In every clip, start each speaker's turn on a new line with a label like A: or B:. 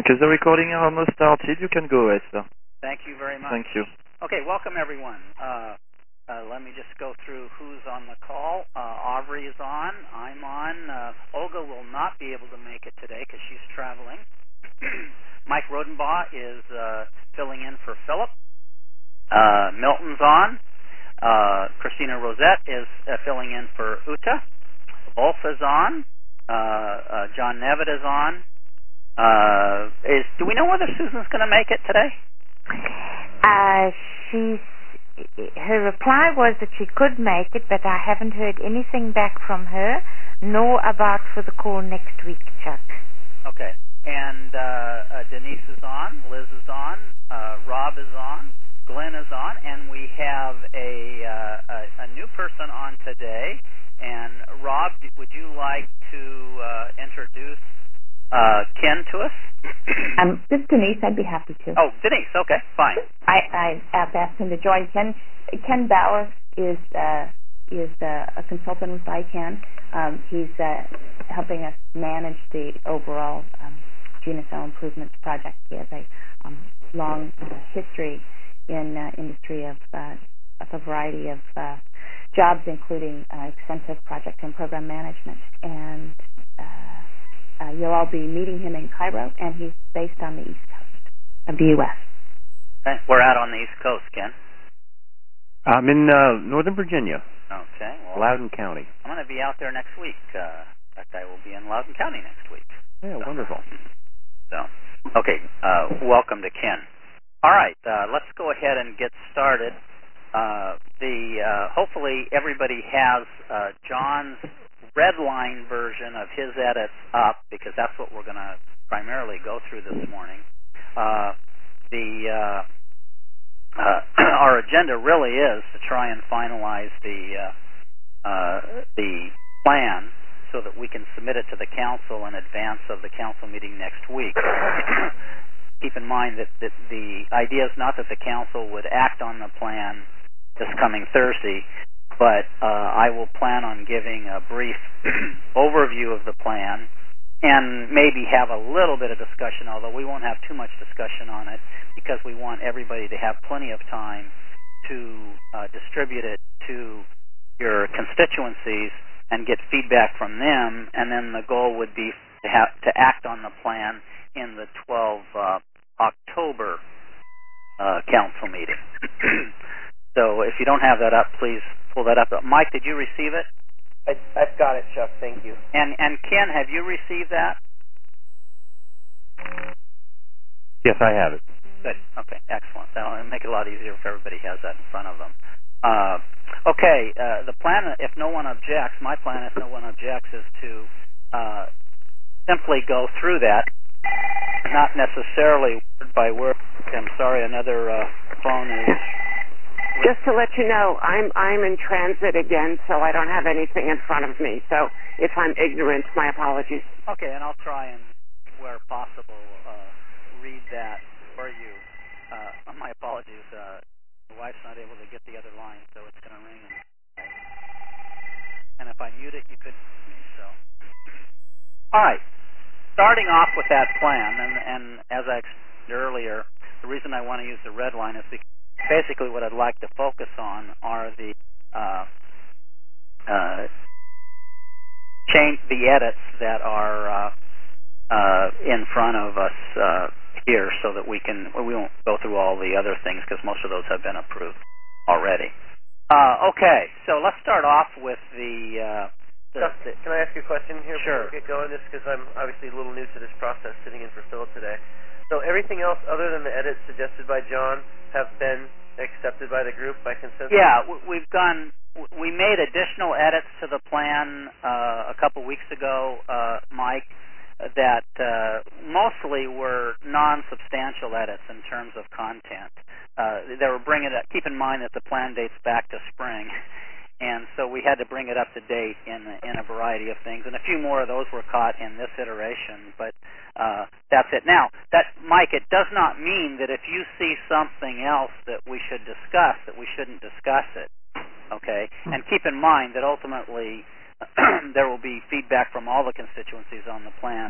A: Okay, the recording almost started. You can go ahead, sir.
B: Thank you very much.
A: Thank you.
B: Okay, welcome everyone. Let me just go through who's on the call. Aubrey is on. I'm on. Olga will not be able to make it today because she's traveling. Mike Rodenbaugh is filling in for Philip. Milton's on. Christina Rosette is filling in for Uta. Wolf is on. John Nevitt is on. Do we know whether Susan's going to make it today?
C: Her reply was that she could make it, but I haven't heard anything back from her, nor about for the call next week, Chuck.
B: Okay. And Denise is on, Liz is on, Rob is on, Glenn is on, and we have a new person on today. And Rob, would you like to introduce Ken to us?
D: This is Denise. I'd be happy to.
B: Oh, Denise. Okay, fine.
D: I've asked him to join. Ken Bauer is a consultant with ICANN. He's helping us manage the overall GNSO improvements project. He has a long history in industry of a variety of jobs, including extensive project and program management. And you'll all be meeting him in Cairo, and he's based on the East Coast of the U.S.
B: Okay. We're out on the East Coast, Ken.
E: I'm in Northern Virginia.
B: Okay. Well,
E: Loudoun County.
B: I'm going to be out there next week. In fact, I will be in Loudoun County next week.
E: Yeah, wonderful.
B: So, okay. Welcome to Ken. All right. Let's go ahead and get started. Hopefully everybody has John's red line version of his edits up, because that's what we're going to primarily go through this morning. Our agenda really is to try and finalize the plan so that we can submit it to the council in advance of the council meeting next week. Keep in mind that the idea is not that the council would act on the plan this coming Thursday, but I will plan on giving a brief overview of the plan and maybe have a little bit of discussion, although we won't have too much discussion on it because we want everybody to have plenty of time to distribute it to your constituencies and get feedback from them, and then the goal would be to act on the plan in the 12 October council meeting. So if you don't have that up, please pull that up. Mike, did you receive it?
F: I've got it, Chuck. Thank you.
B: And Ken, have you received that?
E: Yes, I have it.
B: Good. Okay, excellent. That'll make it a lot easier if everybody has that in front of them. Okay, the plan, if no one objects, my plan, if no one objects, is to simply go through that, not necessarily word by word. I'm sorry, another phone is...
G: Just to let you know, I'm in transit again, so I don't have anything in front of me. So if I'm ignorant, my apologies.
B: Okay, and I'll try and, where possible, read that for you. My apologies. My wife's not able to get the other line, so it's going to ring. And if I mute it, you could hear me. So, all right. Starting off with that plan, and as I explained earlier, the reason I want to use the red line is because basically what I'd like to focus on are the edits that are in front of us here, so that we won't go through all the other things because most of those have been approved already. Okay, so let's start off with the
F: Can I ask you a question here
B: Sure.
F: before we get going? Just because I'm obviously a little new to this process, sitting in for Philip today. So everything else other than the edits suggested by John have been accepted by the group by consensus?
B: Yeah, we made additional edits to the plan a couple weeks ago, Mike, that mostly were non-substantial edits in terms of content. They were bringing it. Keep in mind that the plan dates back to spring, and so we had to bring it up to date in a variety of things. And a few more of those were caught in this iteration, but that's it. Now, Mike, it does not mean that if you see something else that we should discuss, that we shouldn't discuss it. Okay, and keep in mind that ultimately there will be feedback from all the constituencies on the plan,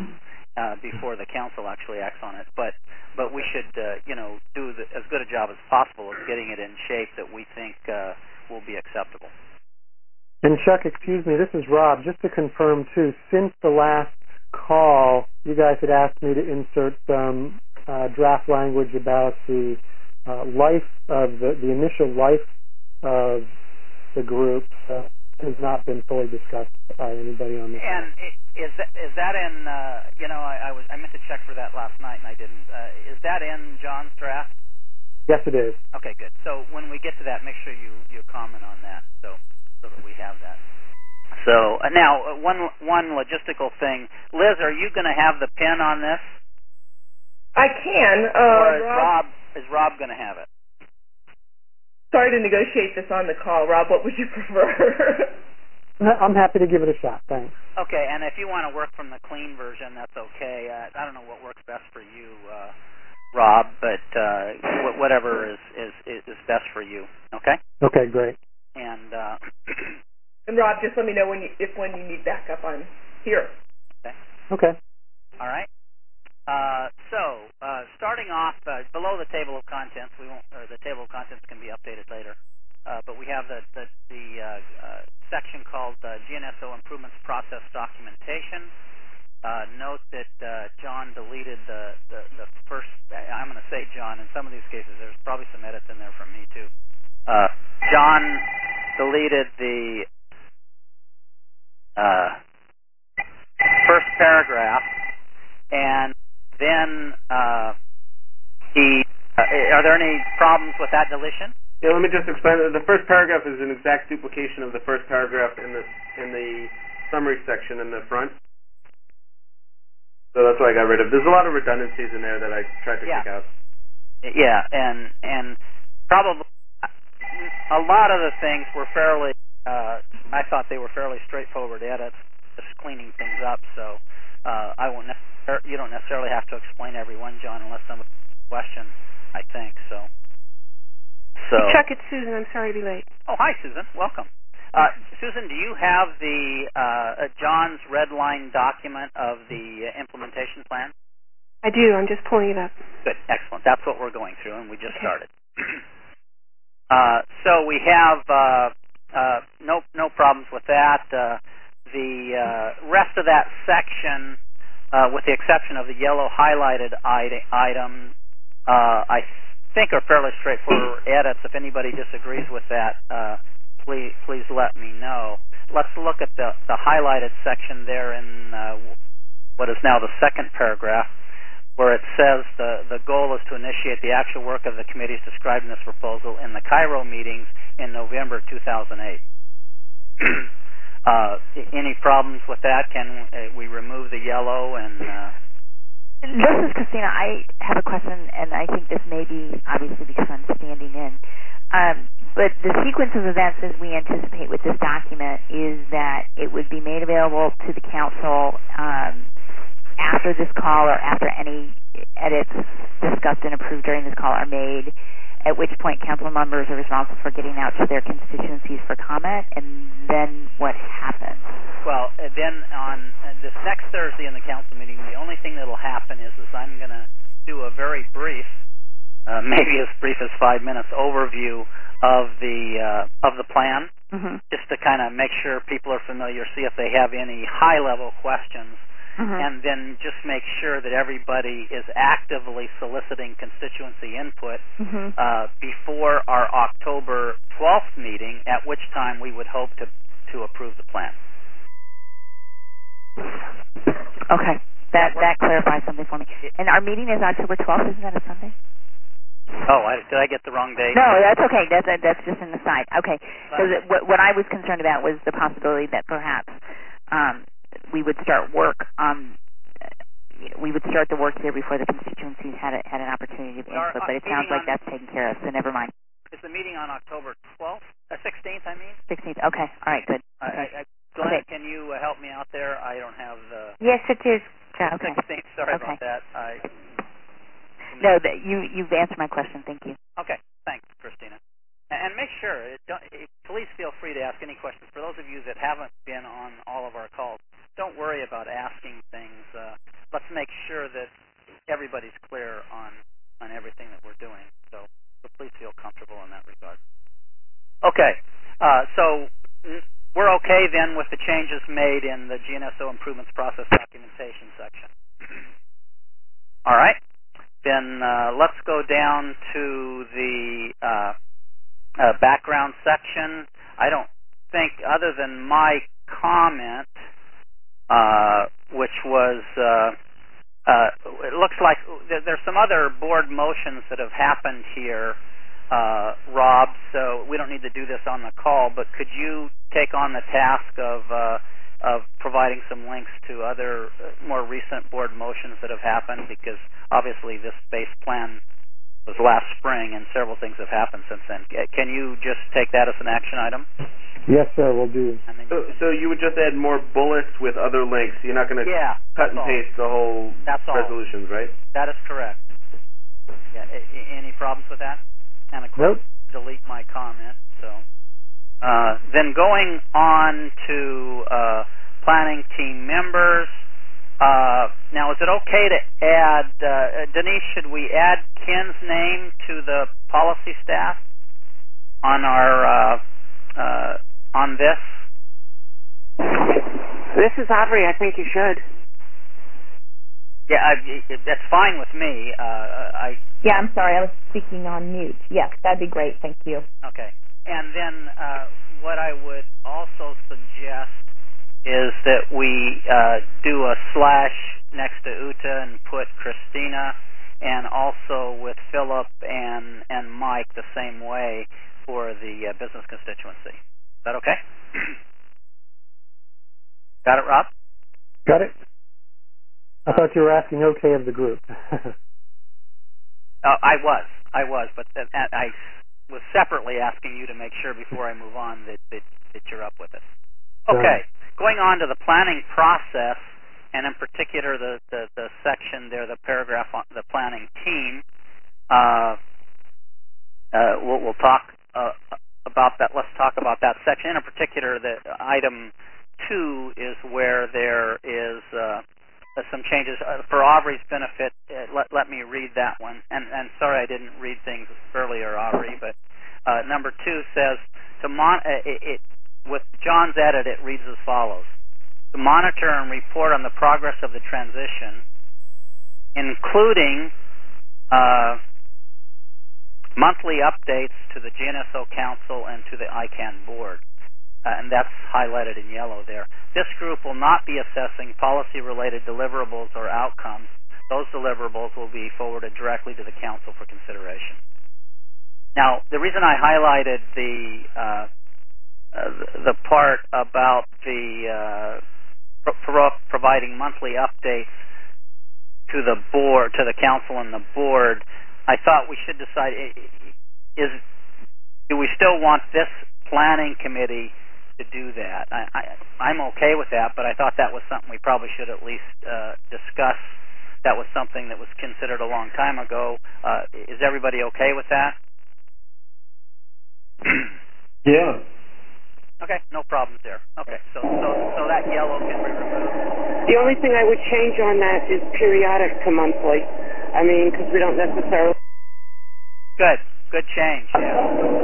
B: before the council actually acts on it. But we should do as good a job as possible of getting it in shape that we think will be acceptable.
H: And Chuck, excuse me, this is Rob. Just to confirm too, since the last call, you guys had asked me to insert some draft language about the life of the initial life of the group. Has not been fully discussed by anybody on this.
B: And is that in? I meant to check for that last night and I didn't. Is that in John's draft?
H: Yes, it is.
B: Okay, good. So when we get to that, make sure you comment on that so that we have that. So now one logistical thing, Liz, are you going to have the pin on this?
I: I can.
B: Or is Rob going to have it?
I: Sorry to negotiate this on the call, Rob. What would you prefer?
H: I'm happy to give it a shot. Thanks.
B: Okay, and if you want to work from the clean version, that's okay. I don't know what works best for you, Rob, but whatever is best for you. Okay. Okay,
H: great.
B: And
I: and Rob, just let me know when you need backup. I'm here.
B: Okay.
H: Okay.
B: All right. So starting off below the table of contents, the table of contents can be updated later. But we have the section called GNSO Improvements Process Documentation. Note that John deleted the first. I'm going to say John. In some of these cases, there's probably some edits in there from me too. John deleted the first paragraph, and then are there any problems with that deletion?
F: Yeah, let me just explain. The first paragraph is an exact duplication of the first paragraph in the summary section in the front. So that's what I got rid of. There's a lot of redundancies in there that I tried to take out.
B: Yeah, and probably a lot of the things were fairly. I thought they were fairly straightforward edits, just cleaning things up. So I won't. You don't necessarily have to explain every one, John, unless somebody has a question. I think so.
J: Chuck, it's Susan. I'm sorry to be late.
B: Oh, hi, Susan. Welcome. Susan, do you have the John's red line document of the implementation plan?
J: I do. I'm just pulling it up.
B: Good. Excellent. That's what we're going through, and we just started. So we have no problems with that. The rest of that section, with the exception of the yellow highlighted items, I think are fairly straightforward edits. If anybody disagrees with that, please let me know. Let's look at the highlighted section there in what is now the second paragraph, where it says the goal is to initiate the actual work of the committees described in this proposal in the Cairo meetings in November 2008. Any problems with that? Can we remove the yellow and...
K: This is Christina. I have a question, and I think this may be obviously because I'm standing in. But the sequence of events as we anticipate with this document is that it would be made available to the council after this call or after any edits discussed and approved during this call are made, at which point council members are responsible for getting out to their constituencies for comment, and then what happens?
B: Well, then on this next Thursday in the council meeting, the only thing that will happen is I'm going to do a very brief, maybe as brief as 5 minutes, overview of the plan, just to kind of make sure people are familiar, see if they have any high-level questions, and then just make sure that everybody is actively soliciting constituency input before our October 12th meeting, at which time we would hope to approve the plan.
K: Okay, that clarifies something for me. And our meeting is October 12th. Isn't that a Sunday?
B: Oh, did I get the wrong date?
K: No, that's okay. That's just an aside. Okay, because what I was concerned about was the possibility that perhaps we would start work on. We would start the work here before the constituencies had an opportunity to input, but it sounds like that's taken care of. So never mind.
B: Is the meeting on October 12th? 16th, I mean.
K: 16th. Okay. All right. Good.
B: Glenn, can you help me out there? I don't have the...
C: Yes, it is. Okay.
B: 16th. Sorry about that.
K: No, you've answered my question. Thank you.
B: Okay. Thanks, Christina. And make sure, please feel free to ask any questions. For those of you that haven't been on all of our calls, don't worry about asking things. let's make sure that everybody's clear on everything that we're doing. So please feel comfortable in that regard. Okay, so we're okay then with the changes made in the GNSO improvements process documentation section. All right, then let's go down to the background section. I don't think, other than my comment, which was, it looks like there's some other board motions that have happened here, Rob, so we don't need to do this on the call, but could you take on the task of providing some links to other more recent board motions that have happened, because obviously this base plan was last spring and several things have happened since then. Can you just take that as an action item?
H: Yes, sir, we'll do.
F: So you would just add more bullets with other links. You're not going to cut and paste the whole resolutions, right?
B: That is correct. Yeah. Any problems with that? And of course, delete my comment. So then going on to planning team members. Now, is it okay to add, Denise, should we add Ken's name to the policy staff on our on this?
G: This is Aubrey. I think you should.
B: Yeah, that's fine with me.
D: Yeah, I'm sorry. I was speaking on mute. Yes, that'd be great. Thank you.
B: Okay. And then what I would also suggest is that we do a slash next to Uta and put Christina, and also with Philip and Mike the same way for the business constituency. Is that okay? Got it, Rob?
H: Got it. I thought you were asking okay of the group.
B: I was, but I was separately asking you to make sure before I move on that you're up with it. Okay, going on to the planning process, and in particular the section there, the paragraph on the planning team. We'll talk about that. Let's talk about that section. In particular, the item 2 is where there is some changes. For Aubrey's benefit, let me read that one. And sorry I didn't read things earlier, Aubrey, but number 2 says, with John's edit, it reads as follows: to monitor and report on the progress of the transition, including monthly updates to the GNSO Council and to the ICANN board. And that's highlighted in yellow there. This group will not be assessing policy-related deliverables or outcomes. Those deliverables will be forwarded directly to the Council for consideration. Now, the reason I highlighted the part about the providing monthly updates to the board, to the Council and the board, I thought we should decide: do we still want this planning committee to do that? I'm okay with that, but I thought that was something we probably should at least discuss. That was something that was considered a long time ago. Is everybody okay with that?
F: Yeah.
B: Okay, no problems there. Okay, so that yellow can be removed.
G: The only thing I would change on that is periodic to monthly. I mean, because we don't necessarily...
B: Good change, yeah.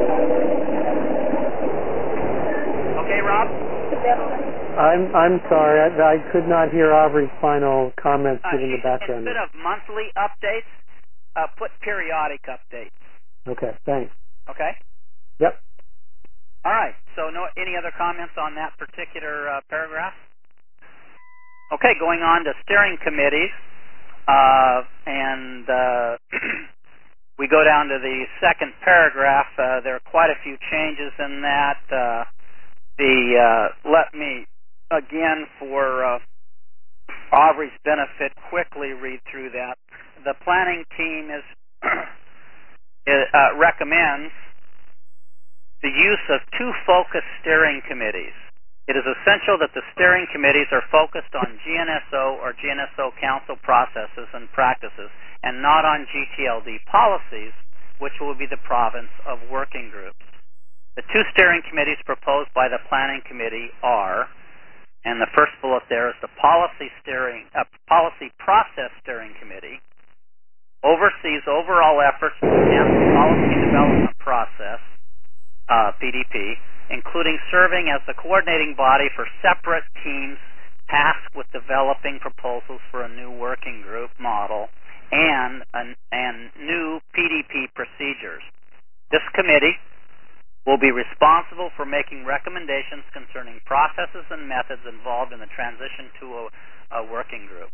B: Okay, Rob?
H: I'm sorry, I could not hear Aubrey's final comments given the background.
B: Instead of monthly updates, put periodic updates.
H: Okay, thanks.
B: Okay?
H: Yep.
B: All right, so any other comments on that particular paragraph? Okay, going on to steering committees, and we go down to the second paragraph. There are quite a few changes in that. Let me, again, for Aubrey's benefit, quickly read through that. The planning team recommends the use of 2 focused steering committees. It is essential that the steering committees are focused on GNSO or GNSO Council processes and practices, and not on GTLD policies, which will be the province of working groups. The 2 steering committees proposed by the Planning Committee are And the first bullet there is the policy process steering committee oversees overall efforts to enhance the policy development process, PDP, including serving as the coordinating body for separate teams tasked with developing proposals for a new working group model and new PDP procedures. This committee will be responsible for making recommendations concerning processes and methods involved in the transition to a working group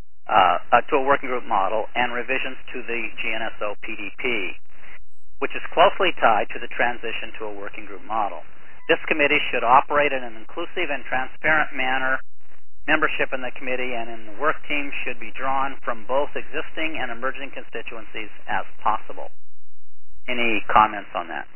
B: model and revisions to the GNSO PDP, which is closely tied to the transition to a working group model. This committee should operate in an inclusive and transparent manner. Membership in the committee and in the work team should be drawn from both existing and emerging constituencies as possible. Any comments on that?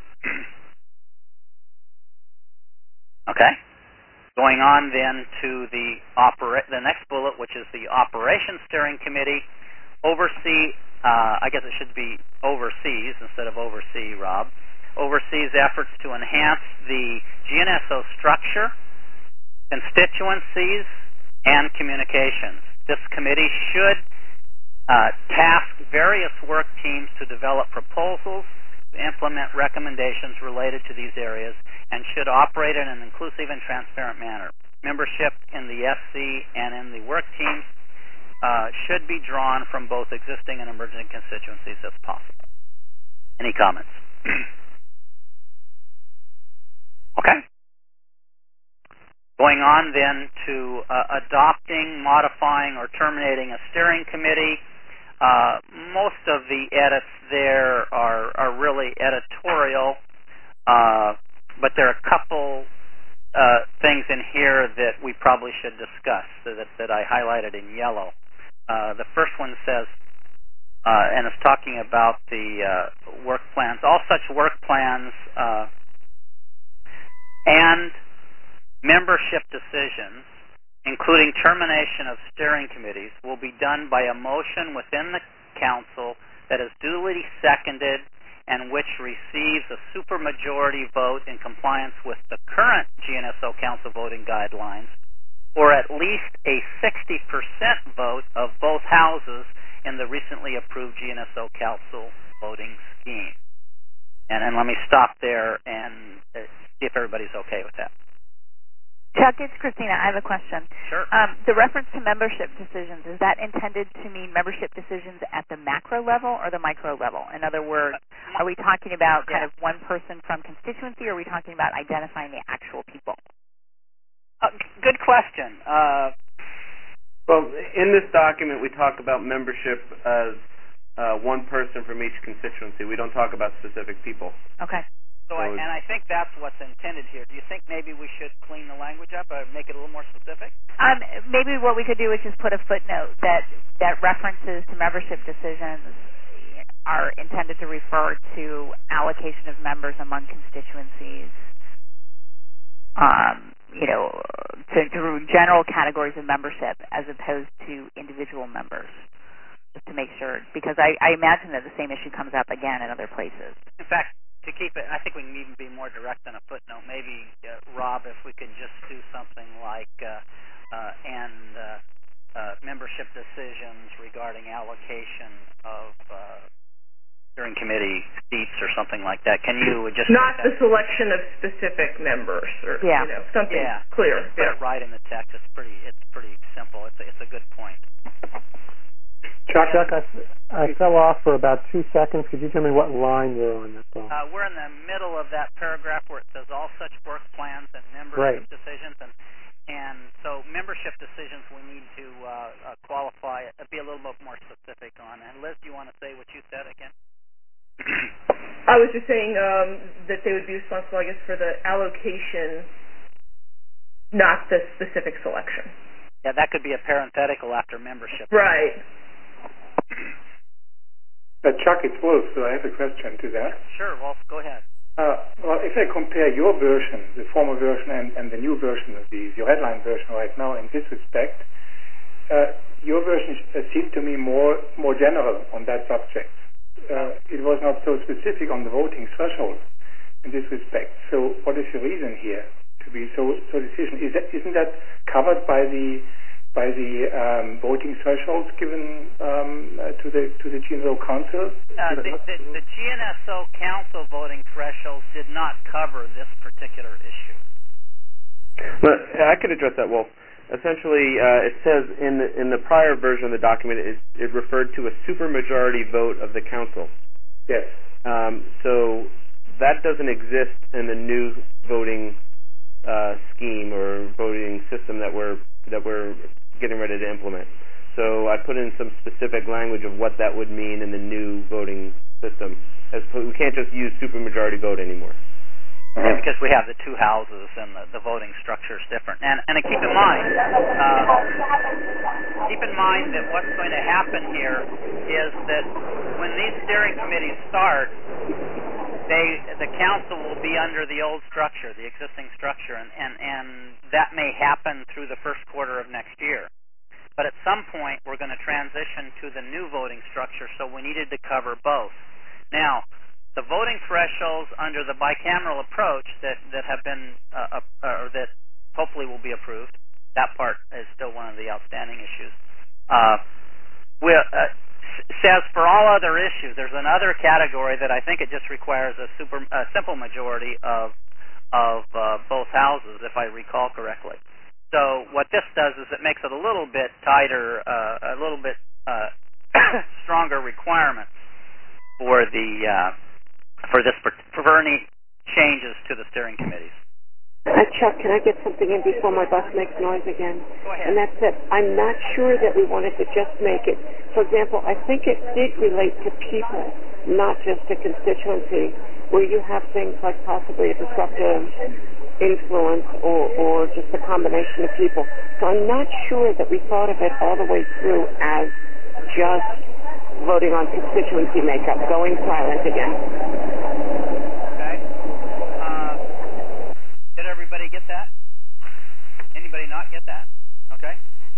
B: Okay. Going on then to the next bullet, which is the Operations Steering Committee. I guess it should be oversees instead of oversee, Rob. Oversees efforts to enhance the GNSO structure, constituencies, and communications. This committee should task various work teams to develop proposals, implement recommendations related to these areas, and should operate in an inclusive and transparent manner. Membership in the SC and in the work teams should be drawn from both existing and emerging constituencies as possible. Any comments? Okay. Going on then to adopting, modifying, or terminating a steering committee. Most of the edits there are really editorial, but there are a couple things in here that we probably should discuss that I highlighted in yellow. The first one says, and it's talking about the work plans. All such work plans and membership decisions, including termination of steering committees, will be done by a motion within the council that is duly seconded and which receives a supermajority vote in compliance with the current GNSO Council voting guidelines, or at least a 60% vote of both houses in the recently approved GNSO Council voting scheme. And let me stop there and see if everybody's okay with that.
K: Chuck, it's Christina. I have a question.
B: Sure.
K: The reference to membership decisions, is that intended to mean membership decisions at the macro level or the micro level? In other words, are we talking about kind of one person from constituency, or are we talking about identifying the actual people?
B: Good question.
L: Well, in this document, we talk about membership as one person from each constituency. We don't talk about specific people.
K: Okay.
B: And I think that's what's intended here. Do you think maybe we should clean the language up or make it a little more specific?
K: Maybe what we could do is just put a footnote that references to membership decisions are intended to refer to allocation of members among constituencies, to general categories of membership as opposed to individual members, just to make sure, because I imagine that the same issue comes up again in other places.
B: In fact, to keep it, I think we can even be more direct than a footnote. Maybe, Rob, if we could just do something like membership decisions regarding allocation of steering committee seats or something like that. Can you just
I: not the selection of specific members or something clear?
B: Put it right in the text. It's pretty simple. It's a good point.
H: Chuck, I fell off for about 2 seconds. Could you tell me what line you're on?
B: We're in the middle of that paragraph where it says all such work plans and membership decisions, and so membership decisions we need to qualify, be a little bit more specific on. And Liz, do you want to say what you said again?
I: I was just saying that they would be responsible, I guess, for the allocation, not the specific selection.
B: Yeah, that could be a parenthetical after membership.
I: Right.
M: Chuck, it's Wolf, so I have a question to that.
B: Sure, Wolf, go ahead.
M: Well, if I compare your version, the former version, and the new version of your headline version right now, in this respect, your version seemed to me more general on that subject. It was not so specific on the voting threshold in this respect. So what is your reason here to to be so decision. Isn't that covered by the voting thresholds given to the GNSO Council?
B: The GNSO Council voting thresholds did not cover this particular issue.
L: But I could address that, Wolf. Essentially, it says in the prior version of the document, it referred to a supermajority vote of the council.
M: Yes.
L: So that doesn't exist in the new voting scheme or voting system that we're getting ready to implement. So I put in some specific language of what that would mean in the new voting system. We can't just use supermajority vote anymore.
B: Yeah, because we have the two houses and the voting structure is different. And keep in mind that what's going to happen here is that when these steering committees start, the council will be under the old structure, the existing structure, and that may happen through the first quarter of next year. But at some point, we're going to transition to the new voting structure, so we needed to cover both. Now, the voting thresholds under the bicameral approach that have been or that hopefully will be approved. That part is still one of the outstanding issues. Says for all other issues, there's another category that I think it just requires a simple majority of both houses, if I recall correctly. So what this does is it makes it a little bit tighter, a little bit stronger requirements for any changes to the steering committees.
G: Chuck, can I get something in before my bus makes noise again?
B: Go ahead.
G: And that's that I'm not sure that we wanted to just make it. For example, I think it did relate to people, not just a constituency, where you have things like possibly a disruptive influence or just a combination of people. So I'm not sure that we thought of it all the way through as just voting on constituency makeup. Going silent again.
B: Okay. Did everybody get that? Anybody not get that? Okay.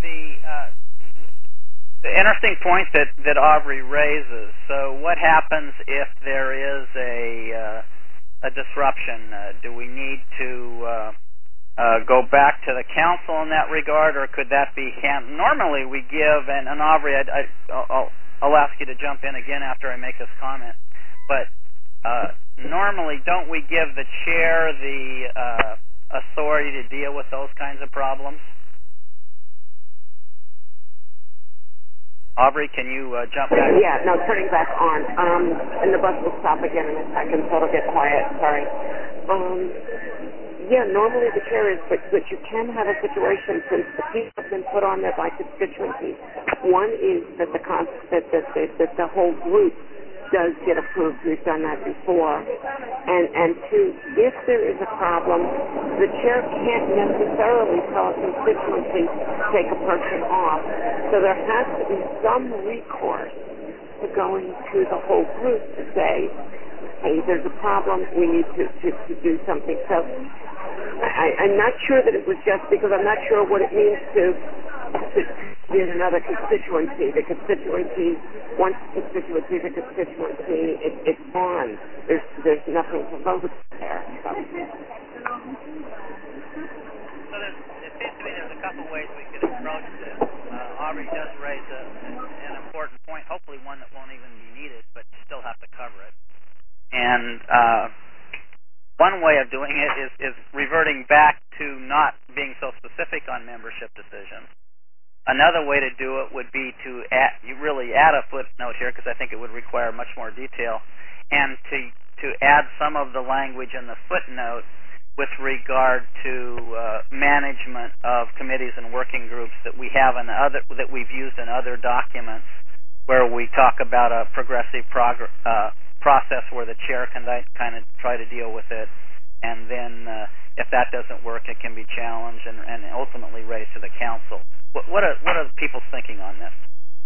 B: The interesting point that Aubrey raises. So what happens if there is a disruption? Do we need to go back to the council in that regard, or could that be handled? Normally we give, and Aubrey, I'll ask you to jump in again after I make this comment, but normally don't we give the chair the authority to deal with those kinds of problems? Aubrey, can you jump back?
G: Yeah, no, turning back on. And the bus will stop again in a second, so it'll get quiet. Sorry. Yeah, normally the chair is, but you can have a situation since the people have been put on there by constituencies. One is that the whole group does get approved. We've done that before. And two, if there is a problem, the chair can't necessarily tell a constituency to take a person off. So there has to be some recourse to going to the whole group to say, hey, there's a problem, we need to do something. So I'm not sure that it was just because I'm not sure what it means to be in another constituency. The constituency, once the constituency is a constituency, it's gone. There's nothing to vote there. So it
B: seems to me there's a couple ways we could approach this. Aubrey does raise an important point, hopefully one that won't even be needed, but you still have to cover it. And one way of doing it is reverting back to not being so specific on membership decisions. Another way to do it would be to really add a footnote here, because I think it would require much more detail, and to add some of the language in the footnote with regard to management of committees and working groups that we have that we've used in other documents, where we talk about a progressive process where the chair can kind of try to deal with it, and then if that doesn't work, it can be challenged and ultimately raised to the council. What are people's thinking on this?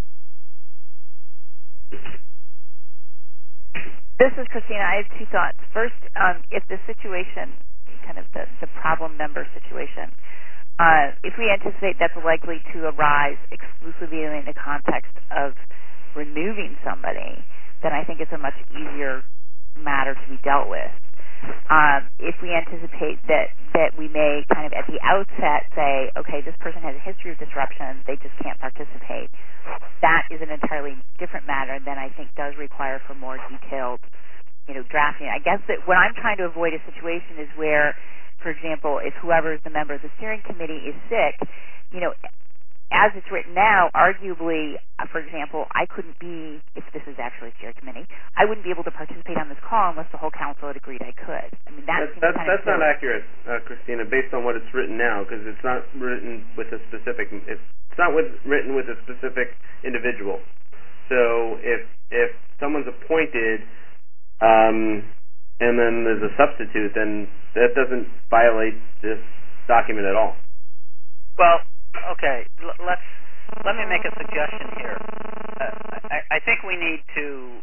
K: This is Christina. I have two thoughts. First, if the situation, kind of the problem member situation, if we anticipate that's likely to arise exclusively in the context of removing somebody, then I think it's a much easier matter to be dealt with. if we anticipate that we may kind of at the outset say, okay, this person has a history of disruption, they just can't participate, that is an entirely different matter than I think does require for more detailed, drafting. I guess that what I'm trying to avoid a situation is where, for example, if whoever is the member of the steering committee is sick, as it's written now, arguably, for example, I couldn't be, if this is actually a steering committee, I wouldn't be able to participate on this call unless the whole council had agreed I could. I mean, that's
L: not accurate, Christina, based on what it's written now, because it's not written with a specific. It's not written with a specific individual. So if someone's appointed, and then there's a substitute, then that doesn't violate this document at all.
B: Well, okay, let me make a suggestion here. I think we need to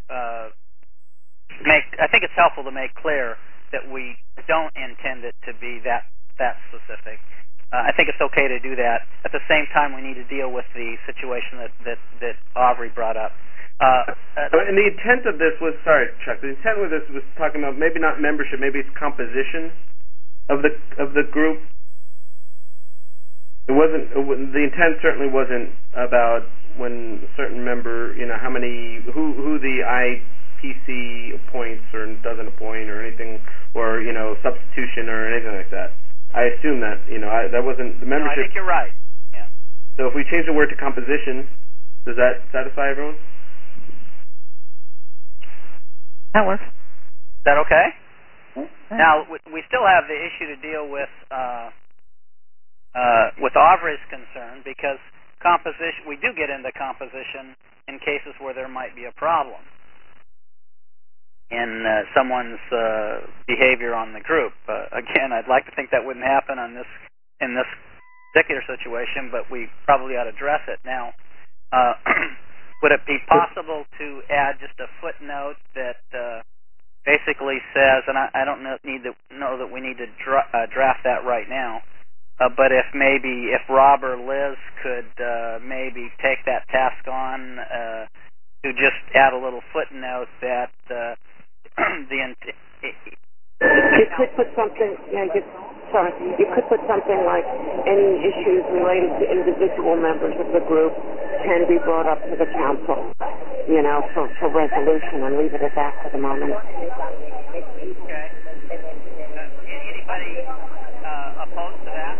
B: I think it's helpful to make clear that we don't intend it to be that specific. I think it's okay to do that. At the same time, we need to deal with the situation that Aubrey brought up.
L: And the intent of this was, sorry, Chuck. The intent of this was talking about maybe not membership, maybe it's composition of the group. It wasn't. The intent certainly wasn't about when a certain member, how many, who the IPC appoints or doesn't appoint or anything, or substitution or anything like that. I assume that that wasn't the membership.
B: No, I think you're right. Yeah.
L: So if we change the word to composition, does that satisfy everyone?
K: That works.
B: Is that okay? Now we still have the issue to deal with Aubrey's concern, because composition, we do get into composition in cases where there might be a problem in someone's behavior on the group. Again, I'd like to think that wouldn't happen in this particular situation, but we probably ought to address it. Now, would it be possible to add just a footnote that basically says, and I don't know that we need to draft that right now, but if Rob or Liz could maybe take that task on to just add a little footnote that
G: you could put something. You could put something like any issues related to individual members of the group can be brought up to the council, for resolution, and leave it at that for the moment.
B: Okay. Anybody opposed to that?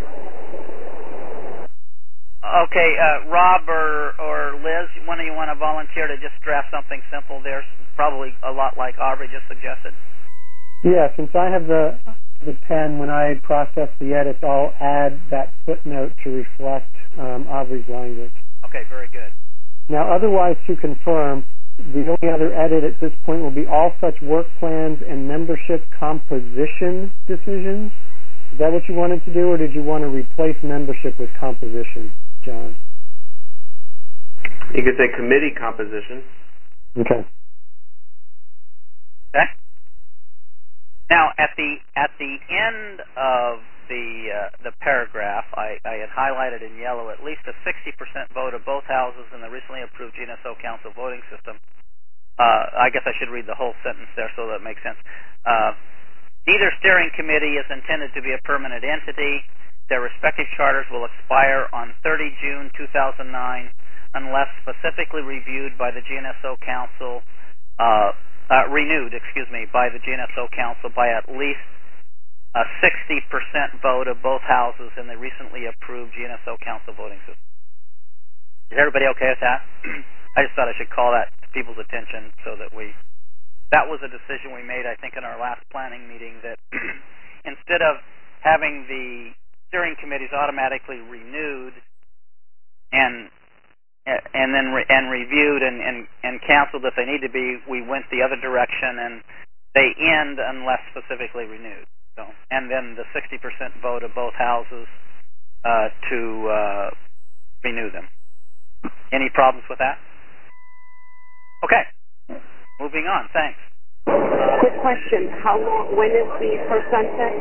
B: Okay, Rob or Liz, one of you want to volunteer to just draft something simple there, probably a lot like Aubrey just suggested?
H: Yeah, since I have the pen, when I process the edits, I'll add that footnote to reflect Aubrey's language.
B: Okay, very good.
H: Now, otherwise, to confirm, the only other edit at this point will be all such work plans and membership composition decisions. Is that what you wanted to do, or did you want to replace membership with composition, John?
L: You could say committee composition.
H: Okay.
B: Okay. Now, at the end of the paragraph, I had highlighted in yellow at least a 60% vote of both houses in the recently approved GNSO Council voting system. I guess I should read the whole sentence there so that it makes sense. Neither steering committee is intended to be a permanent entity. Their respective charters will expire on 30 June 2009 unless specifically reviewed by the GNSO Council, renewed by the GNSO Council by at least a 60% vote of both houses in the recently approved GNSO Council voting system. Is everybody okay with that? I just thought I should call that to people's attention so that that was a decision we made, I think, in our last planning meeting, that instead of having the steering committees automatically renewed and reviewed and canceled if they need to be, we went the other direction, and they end unless specifically renewed. So, and then the 60% vote of both houses to renew them. Any problems with that? Okay. Moving on. Thanks.
G: Quick question. When is the first sunset?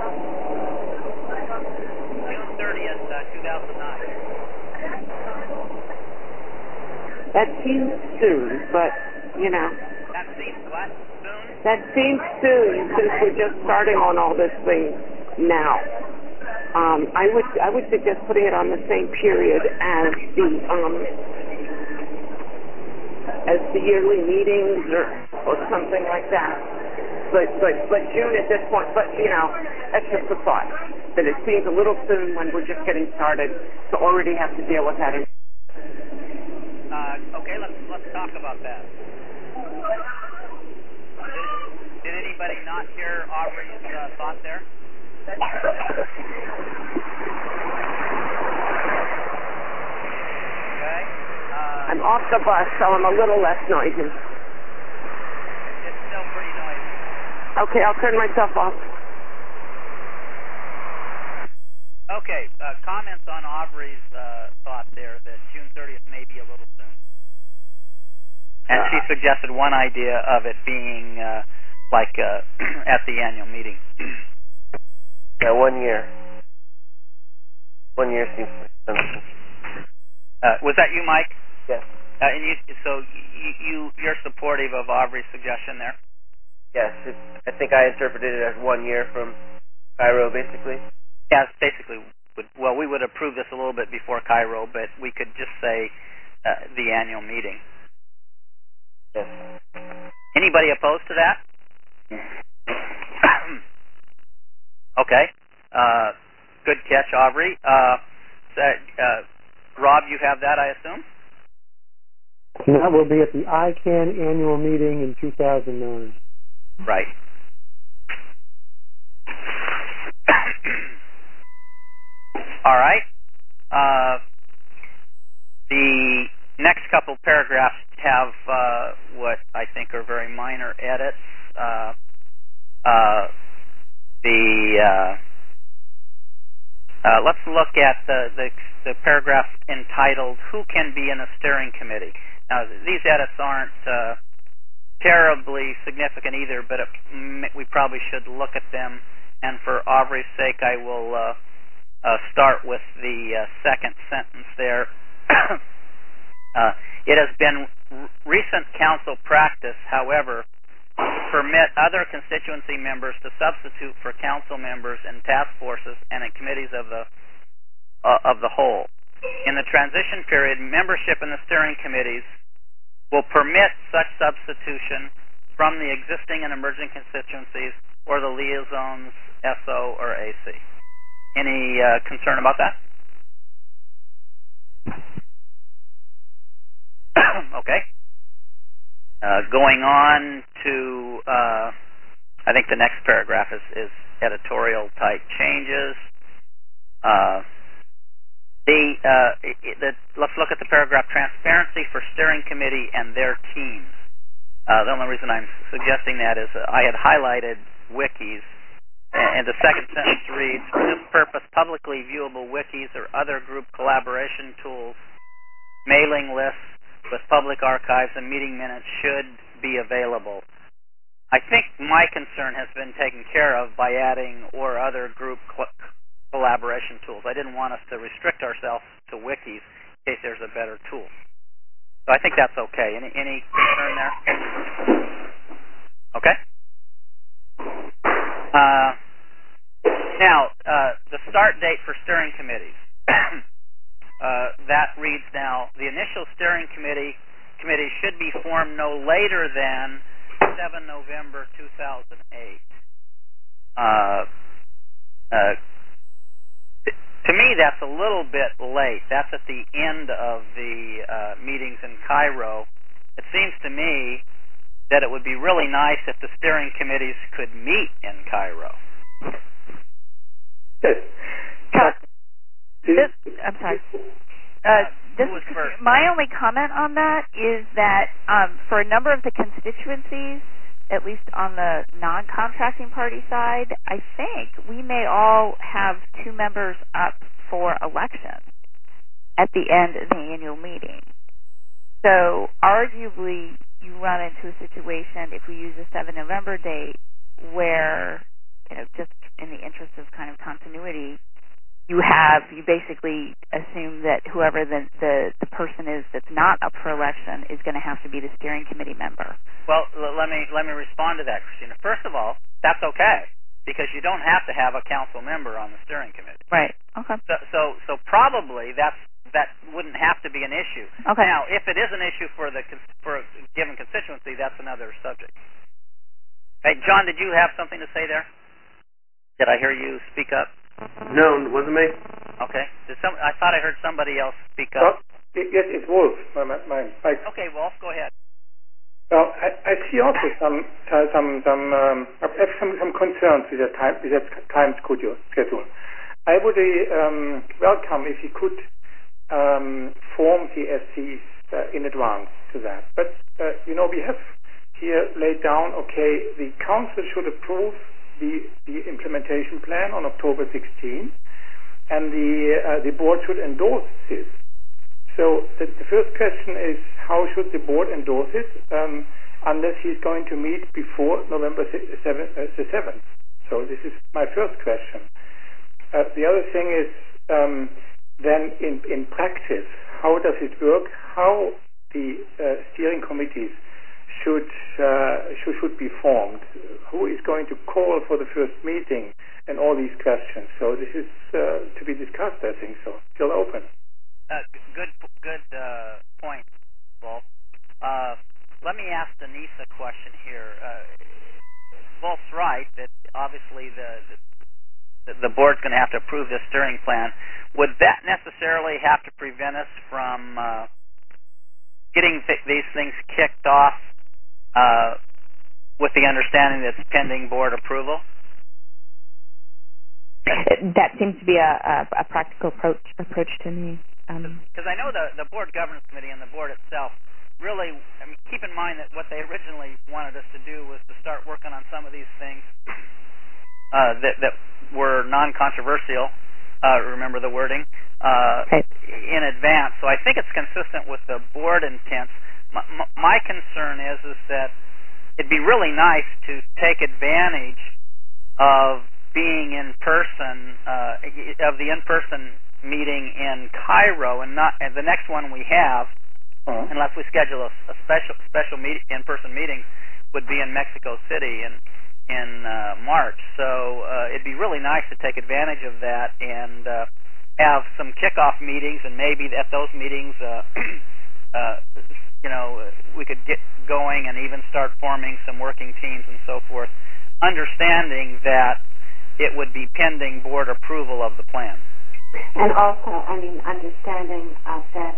B: June 30th, 2009.
G: That seems soon, but,
B: That seems what? Soon?
G: That seems soon since we're just starting on all this thing now. I would suggest putting it on the same period as the yearly meetings or something like that. But June at this point. But that's just a thought. That it seems a little soon when we're just getting started to already have to deal with that.
B: Okay, let's talk about that. Did anybody not hear Aubrey's thought there? Okay.
G: I'm off the bus, so I'm a little less noisy.
B: It's still pretty noisy.
G: Okay, I'll turn myself off.
B: Okay, comments on Aubrey's thought there that June 30th may be a little soon. And she suggested one idea of it being at the annual meeting.
F: Yeah, 1 year. 1 year seems sensible.
B: Was that you, Mike?
F: Yes.
B: And you're supportive of Aubrey's suggestion there?
F: Yes. I think I interpreted it as 1 year from Cairo, basically.
B: Yes, basically. Well, we would approve this a little bit before Cairo, but we could just say the annual meeting.
F: Yes.
B: Anybody opposed to that? Okay. Good catch, Aubrey. Rob, you have that, I assume?
H: And that will be at the ICANN annual meeting in 2009.
B: Right. All right. The next couple paragraphs have what I think are very minor edits. Let's look at the paragraph entitled "Who Can Be in a Steering Committee." Now, these edits aren't terribly significant either, but we probably should look at them. And for Aubrey's sake, I will start with the second sentence there. It has been recent council practice, however, to permit other constituency members to substitute for council members in task forces and in committees of the whole. In the transition period, membership in the steering committees will permit such substitution from the existing and emerging constituencies or the liaisons, SO or AC. Any concern about that? Okay. Going on to, I think the next paragraph is editorial type changes. Let's look at the paragraph transparency for steering committee and their teams. The only reason I'm suggesting that is I had highlighted wikis, and the second sentence reads, for this purpose, publicly viewable wikis or other group collaboration tools, mailing lists with public archives and meeting minutes should be available. I think my concern has been taken care of by adding or other group collaboration tools. I didn't want us to restrict ourselves to wikis in case there's a better tool. So I think that's okay. Any concern there? Okay. Now, the start date for steering committees. That reads now, the initial steering committee should be formed no later than 7 November 2008. To me, that's a little bit late. That's at the end of the meetings in Cairo. It seems to me that it would be really nice if the steering committees could meet in Cairo.
K: I'm sorry. My only comment on that is that for a number of the constituencies, at least on the non-contracting party side, I think we may all have 2 members up for election at the end of the annual meeting. So arguably, you run into a situation, if we use the 7 November date, where, just in the interest of kind of continuity, you basically assume that whoever the person is that's not up for election is going to have to be the steering committee member.
B: Well, let me respond to that, Christina. First of all, that's okay because you don't have to have a council member on the steering committee.
K: Right. Okay.
B: So probably that wouldn't have to be an issue.
K: Okay.
B: Now, if it is an issue for a given constituency, that's another subject. Hey, John, did you have something to say there? Did I hear you speak up?
L: No, it wasn't me.
B: Okay. I thought I heard somebody else speak up.
M: Yes, it's Wolf.
B: Okay, Wolf, go ahead.
M: Well, I see also some concerns with the time schedule. I would welcome if you could form the SCs in advance to that. But we have here laid down. Okay, the council should approve the implementation plan on October 16, and the board should endorse this. So the first question is, how should the board endorse it unless he's going to meet before November the 7th? So this is my first question. The other thing is, then in practice, how does it work? How the steering committees should be formed? Who is going to call for the first meeting? And all these questions. So this is to be discussed, I think. So still open.
B: Good point, Wolf. Let me ask Denise a question here. Wolf's right that obviously the board's going to have to approve this steering plan. Would that necessarily have to prevent us from getting these things kicked off with the understanding that it's pending board approval?
D: That seems to be a practical approach to me.
B: Because I know the board governance committee and the board itself really, keep in mind that what they originally wanted us to do was to start working on some of these things that were non-controversial, remember the wording, in advance. So I think it's consistent with the board intents. My concern is that it'd be really nice to take advantage of being in person, of the in-person meeting in Cairo, and the next one we have, unless we schedule a special in-person meeting, would be in Mexico City in March. So it'd be really nice to take advantage of that and have some kickoff meetings, and maybe at those meetings, we could get going and even start forming some working teams and so forth, understanding that it would be pending board approval of the plan.
G: And also, understanding that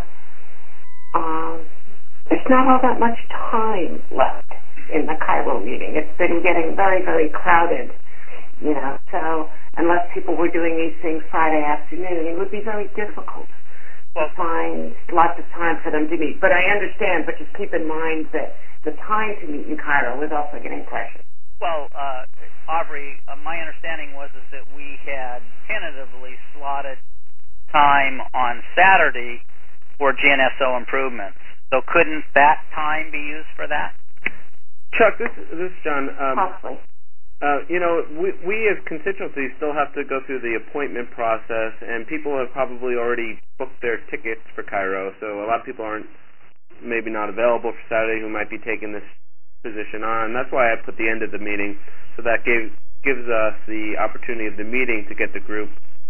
G: there's not all that much time left in the Cairo meeting. It's been getting very, very crowded, so unless people were doing these things Friday afternoon, it would be very difficult to find lots of time for them to meet. But I understand, but just keep in mind that the time to meet in Cairo is also getting pressured.
B: Well, Aubrey, my understanding was that we had tentatively slotted time on Saturday for GNSO improvements. So couldn't that time be used for that?
L: Chuck, this is John.
G: Possibly.
L: We as constituencies still have to go through the appointment process, and people have probably already booked their tickets for Cairo. So a lot of people aren't maybe not available for Saturday who might be taking this position on. That's why I put the end of the meeting, so that gives us the opportunity of the meeting to get the group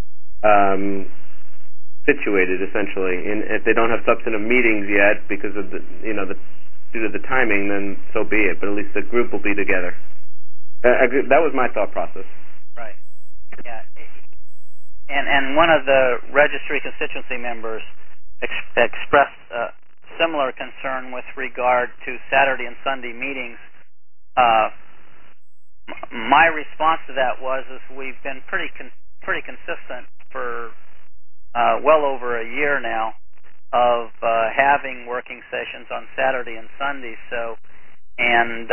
L: situated, essentially. And if they don't have substantive meetings yet because of due to the timing, then so be it. But at least the group will be together. That was my thought process.
B: Right. Yeah. And one of the registry constituency members expressed similar concern with regard to Saturday and Sunday meetings. My response to that was we've been pretty consistent for well over a year now of having working sessions on Saturday and Sunday. So, and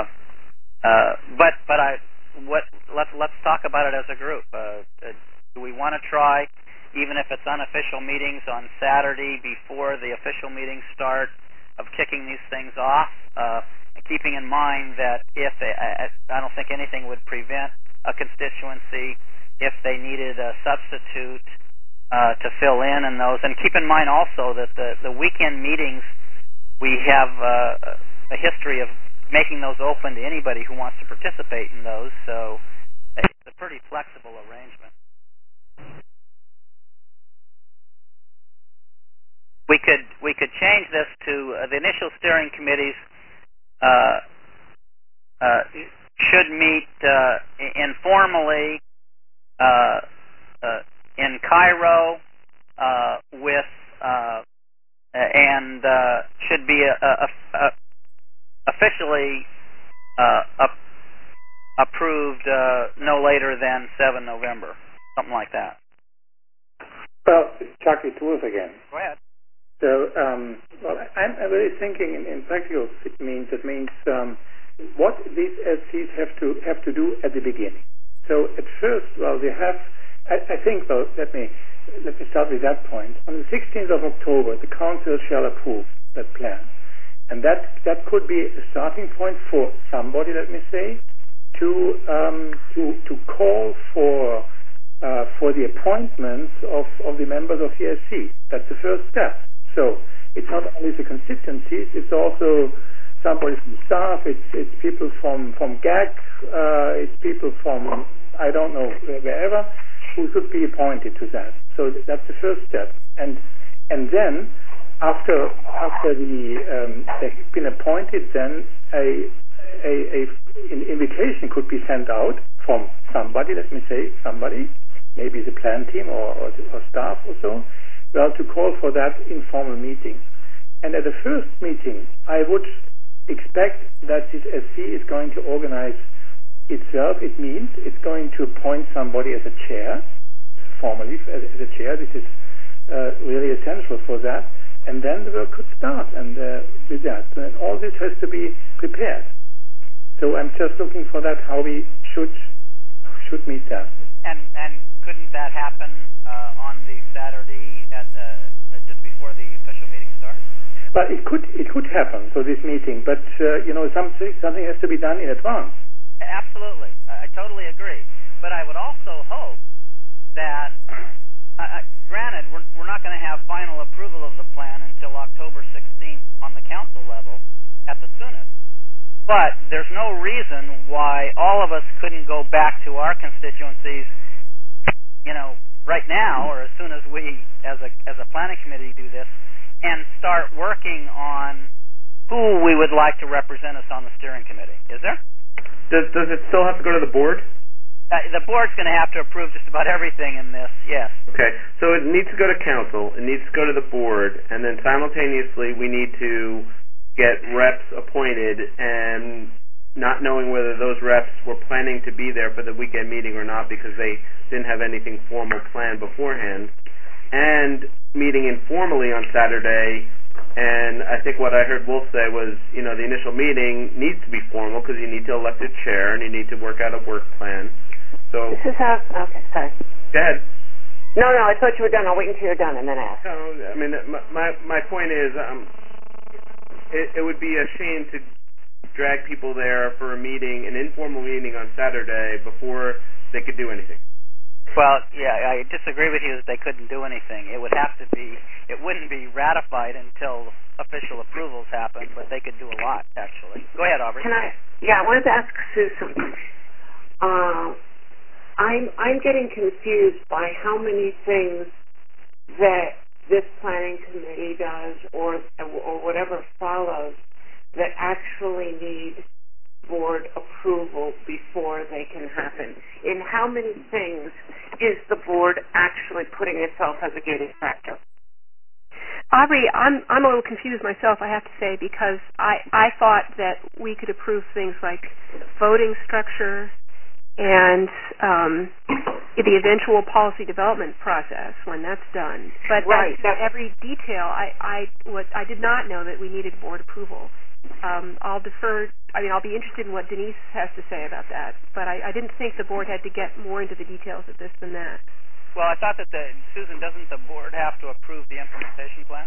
B: let's talk about it as a group. Do we want to try, even if it's unofficial meetings on Saturday before the official meetings start, of kicking these things off, keeping in mind that I don't think anything would prevent a constituency if they needed a substitute to fill in those. And keep in mind also that the weekend meetings, we have a history of making those open to anybody who wants to participate in those, so it's a pretty flexible arrangement. We could change this to the initial steering committees should meet informally in Cairo with and should be officially approved no later than 7 November, something like that.
M: Well, Chuck, it's Wolf again.
B: Go ahead.
M: So, well, I'm really thinking in practical means what these SCs have to do at the beginning. So at first, well, they have. I think. Well, let me start with that point. On the 16th of October, the Council shall approve that plan, and that could be a starting point for somebody. Let me say to call for the appointments of the members of the SC. That's the first step. So it's not only the constituencies, it's also somebody from staff, it's people from GAC, it's people from, I don't know, wherever, who should be appointed to that. So that's the first step. And then, after they've been appointed, then an invitation could be sent out from somebody, let me say, somebody, maybe the plan team or staff or so, well, to call for that informal meeting. And at the first meeting, I would expect that this SC is going to organize itself. It means it's going to appoint somebody as a chair, formally as a chair. This is really essential for that. And then the work could start and with that. And all this has to be prepared. So I'm just looking for that, how we should meet that.
B: And couldn't that happen on the Saturday at just before the official meeting starts?
M: Well, it could happen. So this meeting, but something has to be done in advance.
B: Absolutely, I totally agree. But I would also hope that, granted, we're not going to have final approval of the plan until October 16th on the council level at the soonest. But there's no reason why all of us couldn't go back to our constituencies, right now, or as soon as we, as a planning committee, do this, and start working on who we would like to represent us on the steering committee. Is there?
L: Does it still have to go to the board?
B: The board's going to have to approve just about everything in this, yes.
L: Okay, so it needs to go to council, it needs to go to the board, and then simultaneously we need to get reps appointed, and not knowing whether those reps were planning to be there for the weekend meeting or not because they didn't have anything formal planned beforehand, and meeting informally on Saturday. And I think what I heard Wolf say was, the initial meeting needs to be formal because you need to elect a chair and you need to work out a work plan. So
G: this is how. Okay, sorry.
L: Go ahead.
G: No, I thought you were done. I'll wait until you're done and then ask.
L: No, I mean, my point is, it would be a shame to drag people there for an informal meeting on Saturday before they could do anything.
B: Well, yeah, I disagree with you that they couldn't do anything. It would have to be, it wouldn't be ratified until official approvals happen, but they could do a lot, actually. Go ahead, Aubrey.
G: I wanted to ask Sue something. I'm getting confused by how many things that this planning committee does or whatever follows that actually need board approval before they can happen. In how many things is the board actually putting itself as a gating factor?
J: Aubrey, I'm a little confused myself, I have to say, because I thought that we could approve things like voting structure and the eventual policy development process when that's done. But
G: right,
J: every detail, I did not know that we needed board approval. I'll be interested in what Denise has to say about that, but I didn't think the board had to get more into the details of this than that.
B: Well, I thought that Susan, doesn't the board have to approve the implementation plan?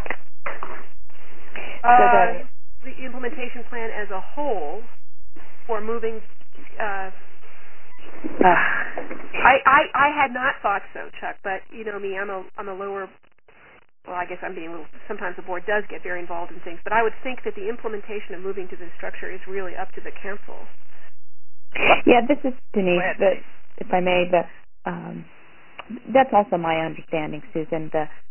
J: The implementation plan as a whole for moving. I had not thought so, Chuck, but you know me, I'm a lower. Well, I guess I'm being a little. Sometimes the board does get very involved in things, but I would think that the implementation of moving to this structure is really up to the council.
D: Yeah, this is Denise.
B: Go ahead, Denise.
D: If I may, that's also my understanding, Susan.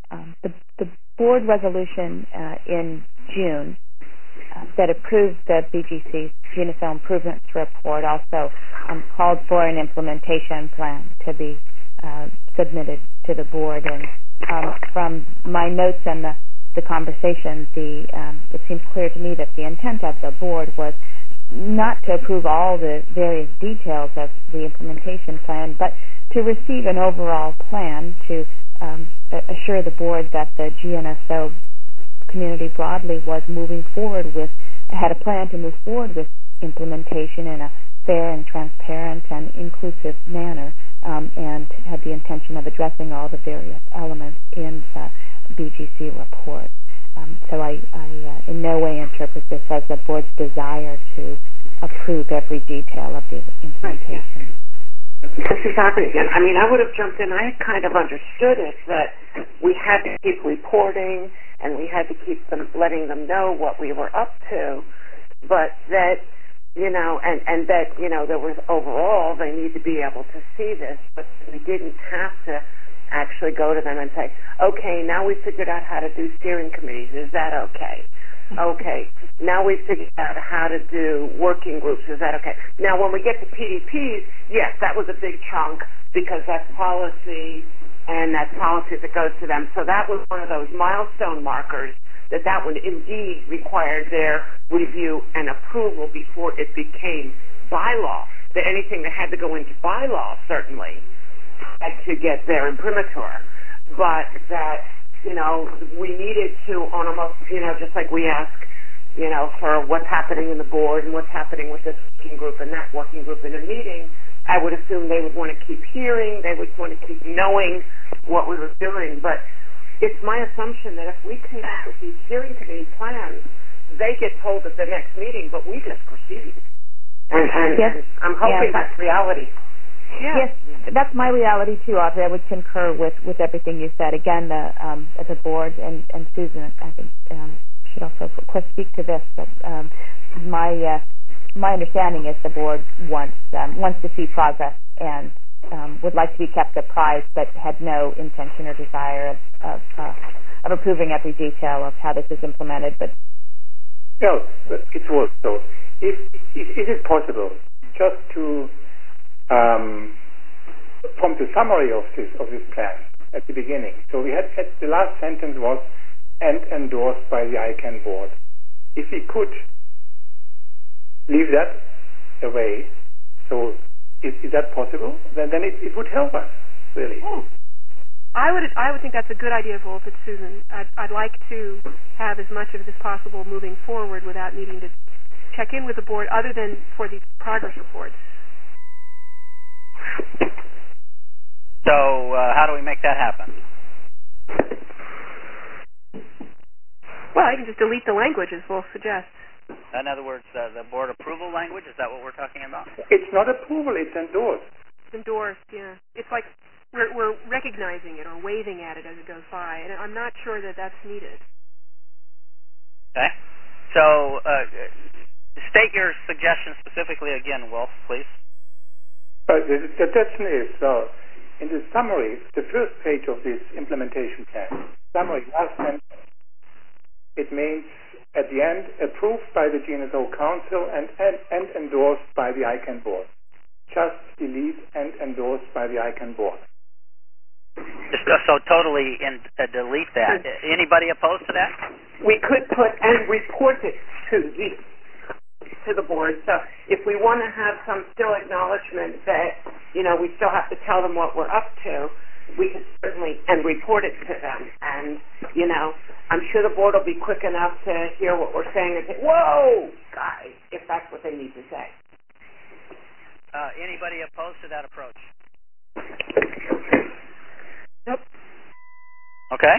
D: The board resolution in June that approved the BGC's Genocide Improvements Report also called for an implementation plan to be submitted to the board. And from my notes and the conversation, it seems clear to me that the intent of the board was not to approve all the various details of the implementation plan, but to receive an overall plan to assure the board that the GNSO community broadly was moving forward had a plan to move forward with implementation in a fair and transparent and inclusive manner, and had the intention of addressing all the various elements in the BGC report. So I in no way interpret this as the board's desire to approve every detail of the implementation.
G: This is Aubrey again. I mean, I would have jumped in. I kind of understood it, that we had to keep reporting and we had to keep letting them know what we were up to, but that, and that, there was overall, they need to be able to see this, but we didn't have to actually go to them and say, okay, now we figured out how to do steering committees. Is that okay? Okay. Now we figured out how to do working groups. Is that okay? Now, when we get to PDPs, yes, that was a big chunk because that's policy and that's policy that goes to them. So that was one of those milestone markers that would indeed require their review and approval before it became bylaw. That anything that had to go into bylaw certainly had to get their imprimatur. But that, we needed to on almost, just like we ask, for what's happening in the board and what's happening with this working group and that working group in a meeting, I would assume they would want to keep hearing, they would want to keep knowing what we were doing. But it's my assumption that if we came up with these steering committee plans, they get told at the next meeting, but we just proceed. And
D: yes.
G: I'm hoping that's reality.
D: Yeah. Yes, that's my reality too, Audrey. I would concur with everything you said. Again, as a board, and Susan, I think should also, of course, speak to this. But my understanding is the board wants to see progress and would like to be kept apprised, but had no intention or desire of approving every detail of how this is implemented. But
M: no, but it was so. If it is possible, just to from the summary of this plan at the beginning. So we had the last sentence was and endorsed by the ICANN board. If we could leave that away, so is that possible? Then it would help us really.
J: I would think that's a good idea, Wolf. It's Susan. I'd like to have as much of this possible moving forward without needing to check in with the board, other than for these progress reports.
B: So how do we make that happen?
J: Well, I can just delete the language, as Wolf suggests.
B: In other words, the board approval language, is that what we're talking about?
M: It's not approval, it's endorsed.
J: It's endorsed, yeah. It's like we're recognizing it or waving at it as it goes by, and I'm not sure that that's needed.
B: Okay. So state your suggestion specifically again, Wolf, please.
M: The suggestion is, in the summary, the first page of this implementation plan, summary, last sentence, it means at the end, approved by the GNSO Council and endorsed by the ICANN board. Just delete and endorsed by the ICANN board.
B: So totally delete that. Anybody opposed to that?
G: We could put and report it to the board. So if we want to have some still acknowledgement that, we still have to tell them what we're up to, we can certainly, and report it to them. And, I'm sure the board will be quick enough to hear what we're saying and say, whoa, guys, if that's what they need to say.
B: Anybody opposed to that approach?
G: Nope.
B: Okay.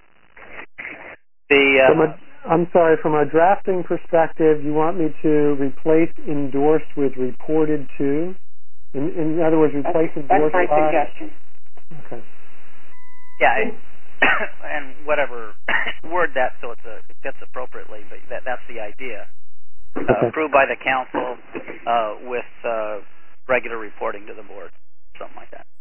H: I'm sorry, from a drafting perspective, you want me to replace endorsed with reported to? In other words, replacing
G: that's
H: board
G: my
H: spot.
G: suggestion.
H: Okay.
B: Yeah, and whatever word that so it fits appropriately, but that's the idea.
H: Okay.
B: Approved by the council with regular reporting to the board, something like that.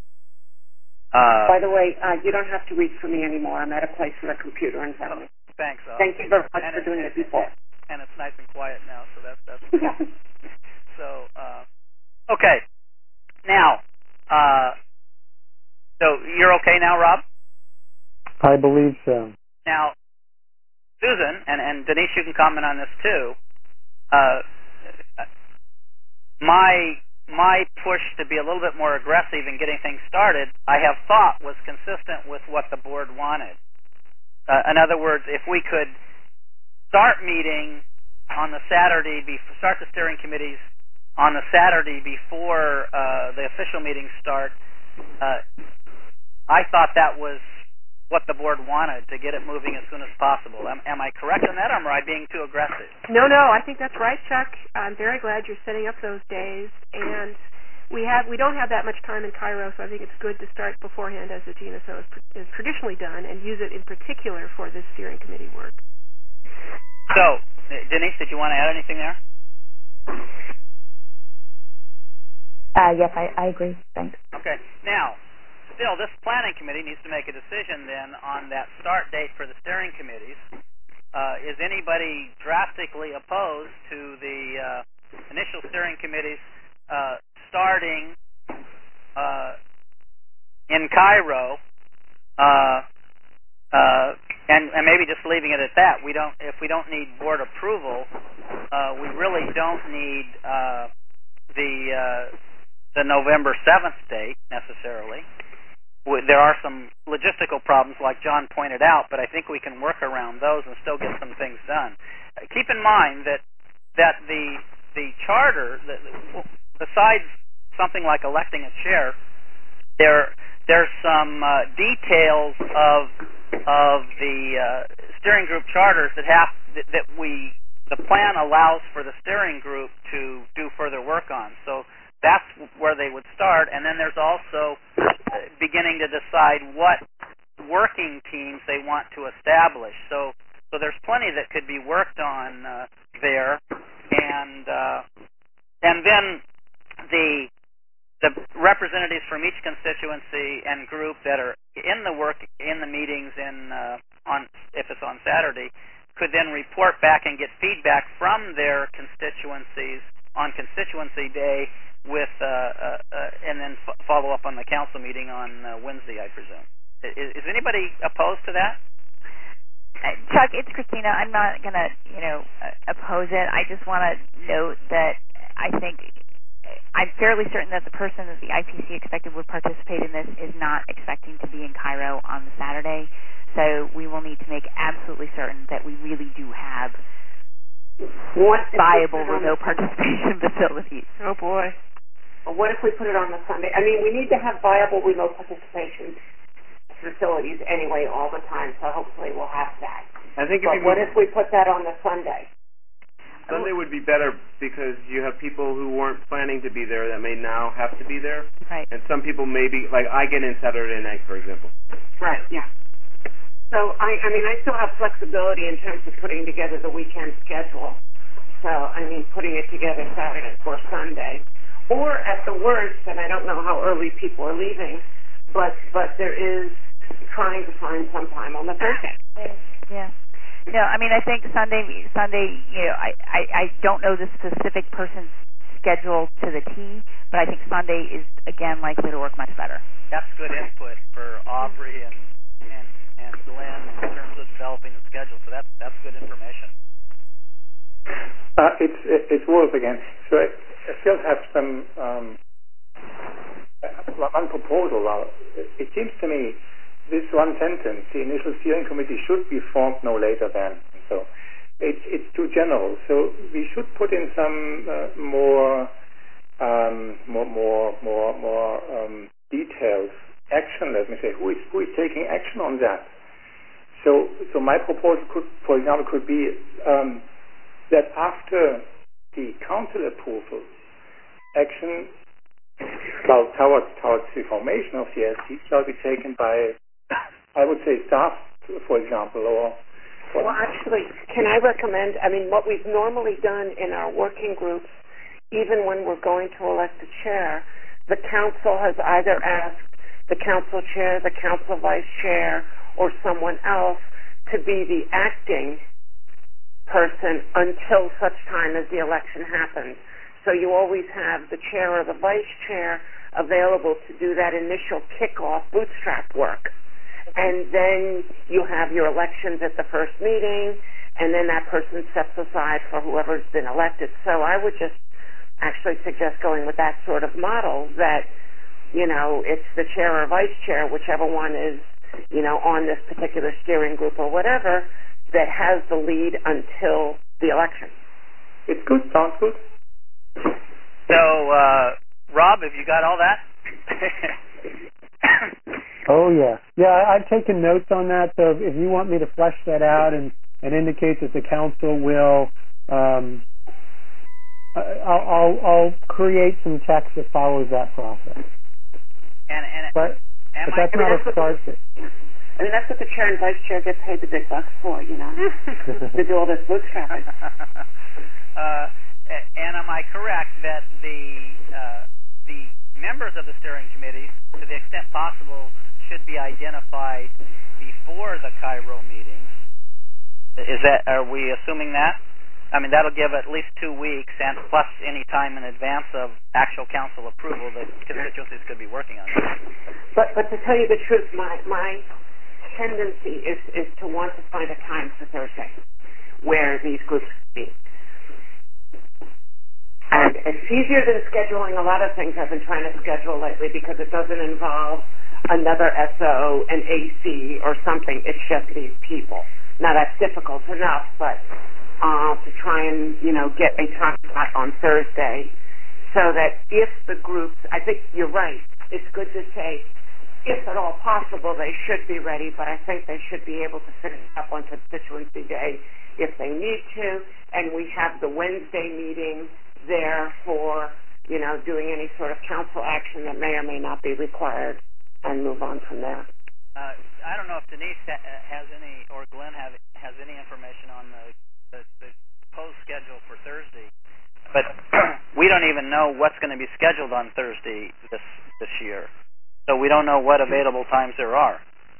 G: By the way, you don't have to read for me anymore. I'm at a place with a computer in front of me.
B: Thanks.
G: Thank you very much for doing it before.
B: And it's nice and quiet now, so that's good. So, okay. Now, so you're okay now, Rob?
H: I believe so.
B: Now, Susan, and Denise, you can comment on this too. My push to be a little bit more aggressive in getting things started, I have thought was consistent with what the board wanted. In other words, if we could start meeting on the Saturday, start the steering committees on the Saturday before the official meetings start, I thought that was what the board wanted, to get it moving as soon as possible. Am I correct on that, or am I being too aggressive?
J: No, I think that's right, Chuck. I'm very glad you're setting up those days, and we don't have that much time in Cairo, so I think it's good to start beforehand, as the GNSO is traditionally done, and use it in particular for this steering committee work.
B: So, Denise, did you want to add anything there?
D: Yes, I agree. Thanks.
B: Okay. Now, still, this planning committee needs to make a decision then on that start date for the steering committees. Is anybody drastically opposed to the initial steering committees starting in Cairo, and maybe just leaving it at that? If we don't need board approval, we really don't need the November 7th date necessarily. There are some logistical problems, like John pointed out, but I think we can work around those and still get some things done. Keep in mind that the charter, besides something like electing a chair, there's some details of the steering group charters the plan allows for the steering group to do further work on. So that's where they would start, and then there's also beginning to decide what working teams they want to establish. So there's plenty that could be worked on there, and then the representatives from each constituency and group that are in the meetings if it's on Saturday could then report back and get feedback from their constituencies on constituency day, and then follow up on the council meeting on Wednesday, I presume. Is anybody opposed to that?
K: Chuck, it's Christina. I'm not going to, oppose it. I just want to note that I'm fairly certain that the person that the IPC expected would participate in this is not expecting to be in Cairo on the Saturday. So we will need to make absolutely certain that we really do have viable remote participation facilities.
J: Oh, boy.
G: Well, what if we put it on the Sunday? I mean, we need to have viable remote participation facilities anyway all the time, so hopefully we'll have that.
L: I think
G: what if we put that on the Sunday?
L: Sunday would be better because you have people who weren't planning to be there that may now have to be there.
K: Right.
L: And some people may be, like I get in Saturday night, for example.
G: Right, yeah. So, I mean, I still have flexibility in terms of putting together the weekend schedule. So, I mean, putting it together Saturday or Sunday. Or at the worst, and I don't know how early people are leaving, but there is trying to find some time on the Thursday.
K: Yeah. No, I mean, I think Sunday, I don't know the specific person's schedule to the T, but I think Sunday is, again, likely to work much better.
B: That's good input for Aubrey and Glenn in terms of developing the schedule, so that's good information.
M: It's Wolf again. So I still have some one proposal. It seems to me this one sentence, the initial steering committee should be formed no later than. So it's too general. So we should put in some more details. Action. Let me say, who is taking action on that? So my proposal could, for example, be that after the council approval, action well, towards the formation of the SC shall be taken by, I would say, staff, for example, or...
G: Well, actually, can I recommend, what we've normally done in our working groups, even when we're going to elect a chair, the council has either asked the council chair, the council vice chair, or someone else to be the acting person until such time as the election happens. So you always have the chair or the vice chair available to do that initial kickoff bootstrap work. And then you have your elections at the first meeting, and then that person steps aside for whoever's been elected. So I would just actually suggest going with that sort of model that, it's the chair or vice chair, whichever one is, on this particular steering group or whatever, that has the lead until the election.
M: It's good. Sounds good.
B: So, Rob, have you got all that?
H: Oh, yeah. Yeah, I've taken notes on that, so if you want me to flesh that out and indicate that the council will, I'll create some text that follows that process. But that's not a start.
G: That's what the chair and vice chair get paid the big bucks for, to do all this bootstrapping.
B: And am I correct that the members of the steering committee, to the extent possible, should be identified before the Cairo meetings? Are we assuming that? That'll give at least 2 weeks, and plus any time in advance of actual council approval that constituencies could be working on.
G: But to tell you the truth, my tendency is to want to find a time for Thursday where these groups meet. And it's easier than scheduling a lot of things I've been trying to schedule lately because it doesn't involve another SO, an AC, or something. It's just these people. Now, that's difficult enough, but to try and, get a time slot on Thursday so that if the groups, I think you're right, it's good to say, if at all possible, they should be ready, but I think they should be able to finish up on Constituency Day if they need to, and we have the Wednesday meeting there for, doing any sort of council action that may or may not be required, and move on from there.
B: I don't know if Denise has any, or Glenn has any information on the proposed schedule for Thursday, but we don't even know what's going to be scheduled on Thursday this year, so we don't know what available times there are.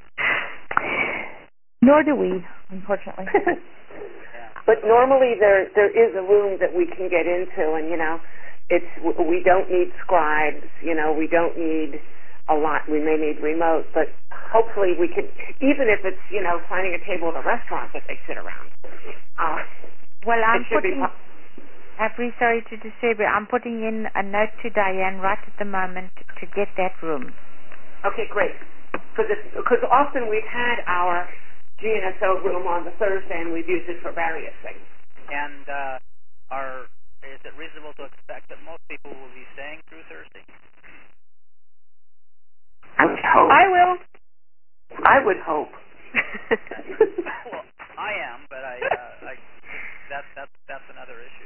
C: Nor do we, unfortunately.
G: But normally there is a room that we can get into, and we don't need scribes, we don't need a lot. We may need remote, but hopefully we could, even if it's finding a table at a restaurant that they sit around.
C: I'm very sorry to disturb you. I'm putting in a note to Diane right at the moment to get that room.
G: Okay, great. Because often we've had our GNSO room on the Thursday, and we've used it for various things.
B: And is it reasonable to expect that most people will be staying through Thursday?
G: I would hope. I would hope.
B: Well, I am, but that's another issue.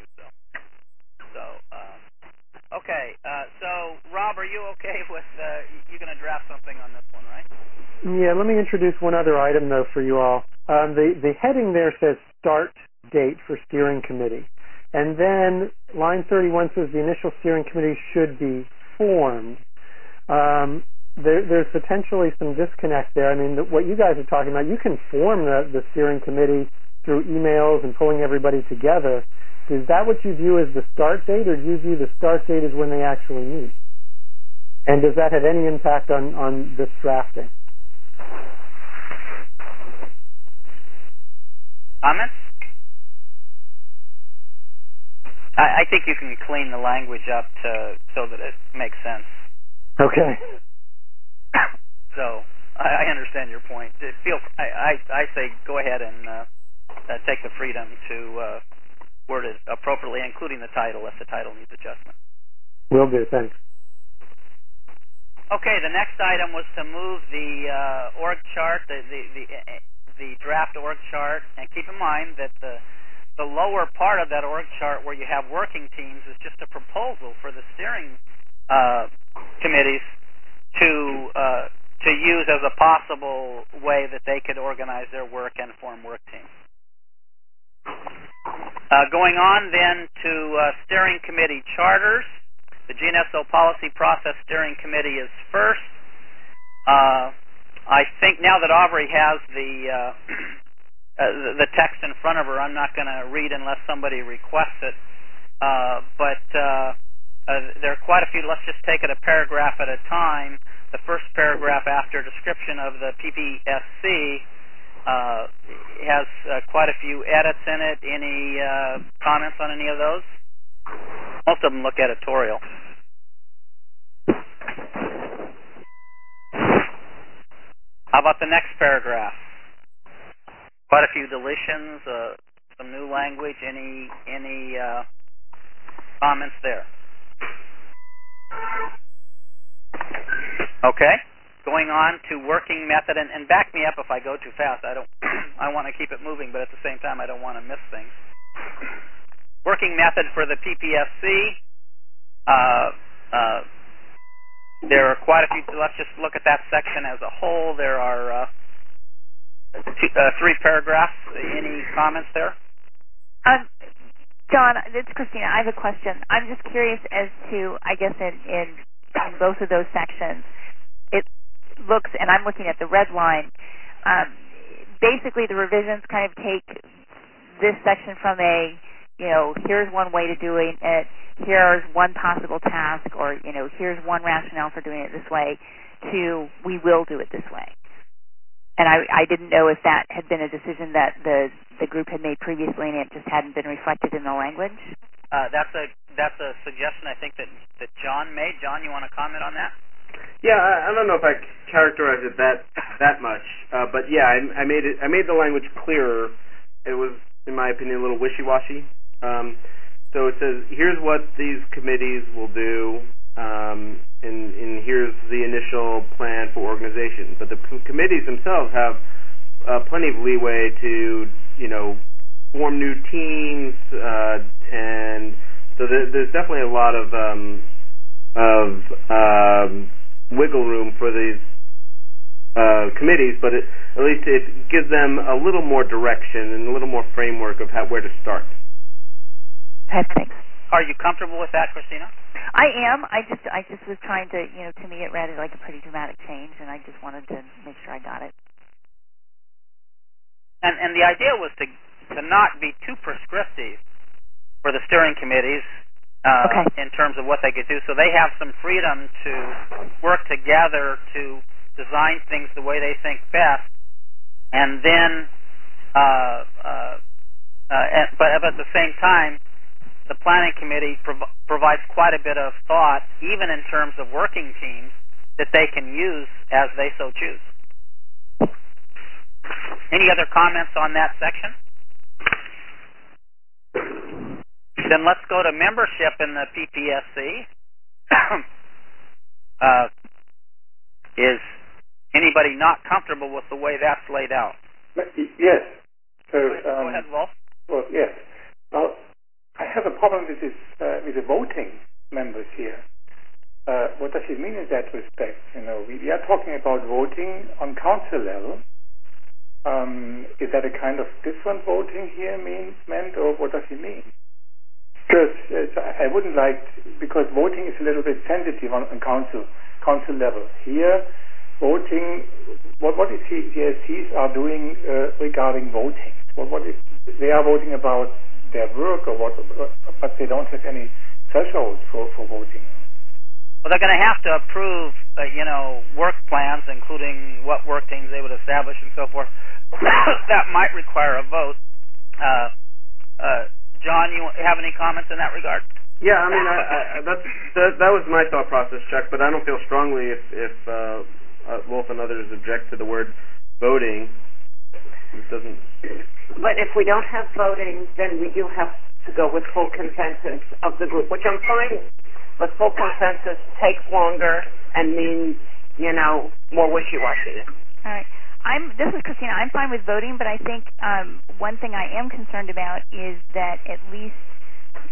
B: Okay. So Rob, are you okay with you're going to draft something on this one, right?
H: Yeah, let me introduce one other item, though, for you all. The heading there says start date for steering committee. And then line 31 says the initial steering committee should be formed. There's potentially some disconnect there. What you guys are talking about, you can form the steering committee through emails and pulling everybody together. Is that what you view as the start date, or do you view the start date as when they actually meet? And does that have any impact on this drafting?
B: Comments? I think you can clean the language up so that it makes sense.
H: Okay.
B: So I understand your point. I say go ahead and take the freedom to word it appropriately, including the title if the title needs adjustment.
H: Will do. Thanks.
B: Okay. The next item was to move the org chart, the draft org chart, and keep in mind that the lower part of that org chart where you have working teams is just a proposal for the steering committees to use as a possible way that they could organize their work and form work teams. Going on then to steering committee charters. The GNSO Policy Process Steering Committee is first. I think now that Aubrey has the text in front of her, I'm not going to read unless somebody requests it. But there are quite a few. Let's just take it a paragraph at a time. The first paragraph after description of the PPSC has quite a few edits in it. Any comments on any of those? Most of them look editorial. How about the next paragraph? Quite a few deletions, some new language. Any comments there? Okay. Going on to working method, and back me up if I go too fast. I want to keep it moving, but at the same time, I don't want to miss things. Working method for the PPSC. There are quite a few. Let's just look at that section as a whole. There are 3 paragraphs. Any comments there?
K: John, it's Christina. I have a question. I'm just curious as to, I guess, in both of those sections, it looks, and I'm looking at the red line, basically the revisions kind of take this section from a, here's one way to do it, here's one possible task, or, here's one rationale for doing it this way, to we will do it this way. And I didn't know if that had been a decision that the group had made previously and it just hadn't been reflected in the language.
B: That's a suggestion I think that John made. John, you want to comment on that?
L: Yeah, I don't know if I characterized it that much, but yeah, I made the language clearer. It was, in my opinion, a little wishy-washy. So it says, here's what these committees will do, and here's the initial plan for organization. But the committees themselves have plenty of leeway to, form new teams, and so there's definitely a lot of wiggle room for these committees, but at least it gives them a little more direction and a little more framework of where to start.
K: Thanks.
B: Are you comfortable with that, Christina?
K: I am. I just was trying to, to me it read like a pretty dramatic change, and I just wanted to make sure I got it.
B: And the idea was to not be too prescriptive for the steering committees in terms of what they could do, so they have some freedom to work together to design things the way they think best, and then, but at the same time, the planning committee provides quite a bit of thought, even in terms of working teams, that they can use as they so choose. Any other comments on that section? Then let's go to membership in the PPSC. Is anybody not comfortable with the way that's laid out?
M: Yes. So,
B: go ahead, Wolf.
M: Well, yes. Well, I have a problem with this, with the voting members here. What does it mean in that respect? We are talking about voting on council level. Is that a kind of different voting here meant, or what does it mean? Because I wouldn't like, because voting is a little bit sensitive on council level. Here, voting, what is the CSCs are doing regarding voting? What is they are voting about their work or what? But they don't have any threshold for voting.
B: Well, they're going to have to approve, work plans, including what work teams they would establish and so forth. That might require a vote. John, you have any comments in that regard?
L: Yeah, I mean, that was my thought process, Chuck. But I don't feel strongly if Wolf and others object to the word voting. It doesn't.
G: But if we don't have voting, then we do have to go with full consensus of the group, which I'm fine with. But full consensus takes longer and means, more wishy-washy.
K: All right. This is Christina. I'm fine with voting, but I think one thing I am concerned about is that at least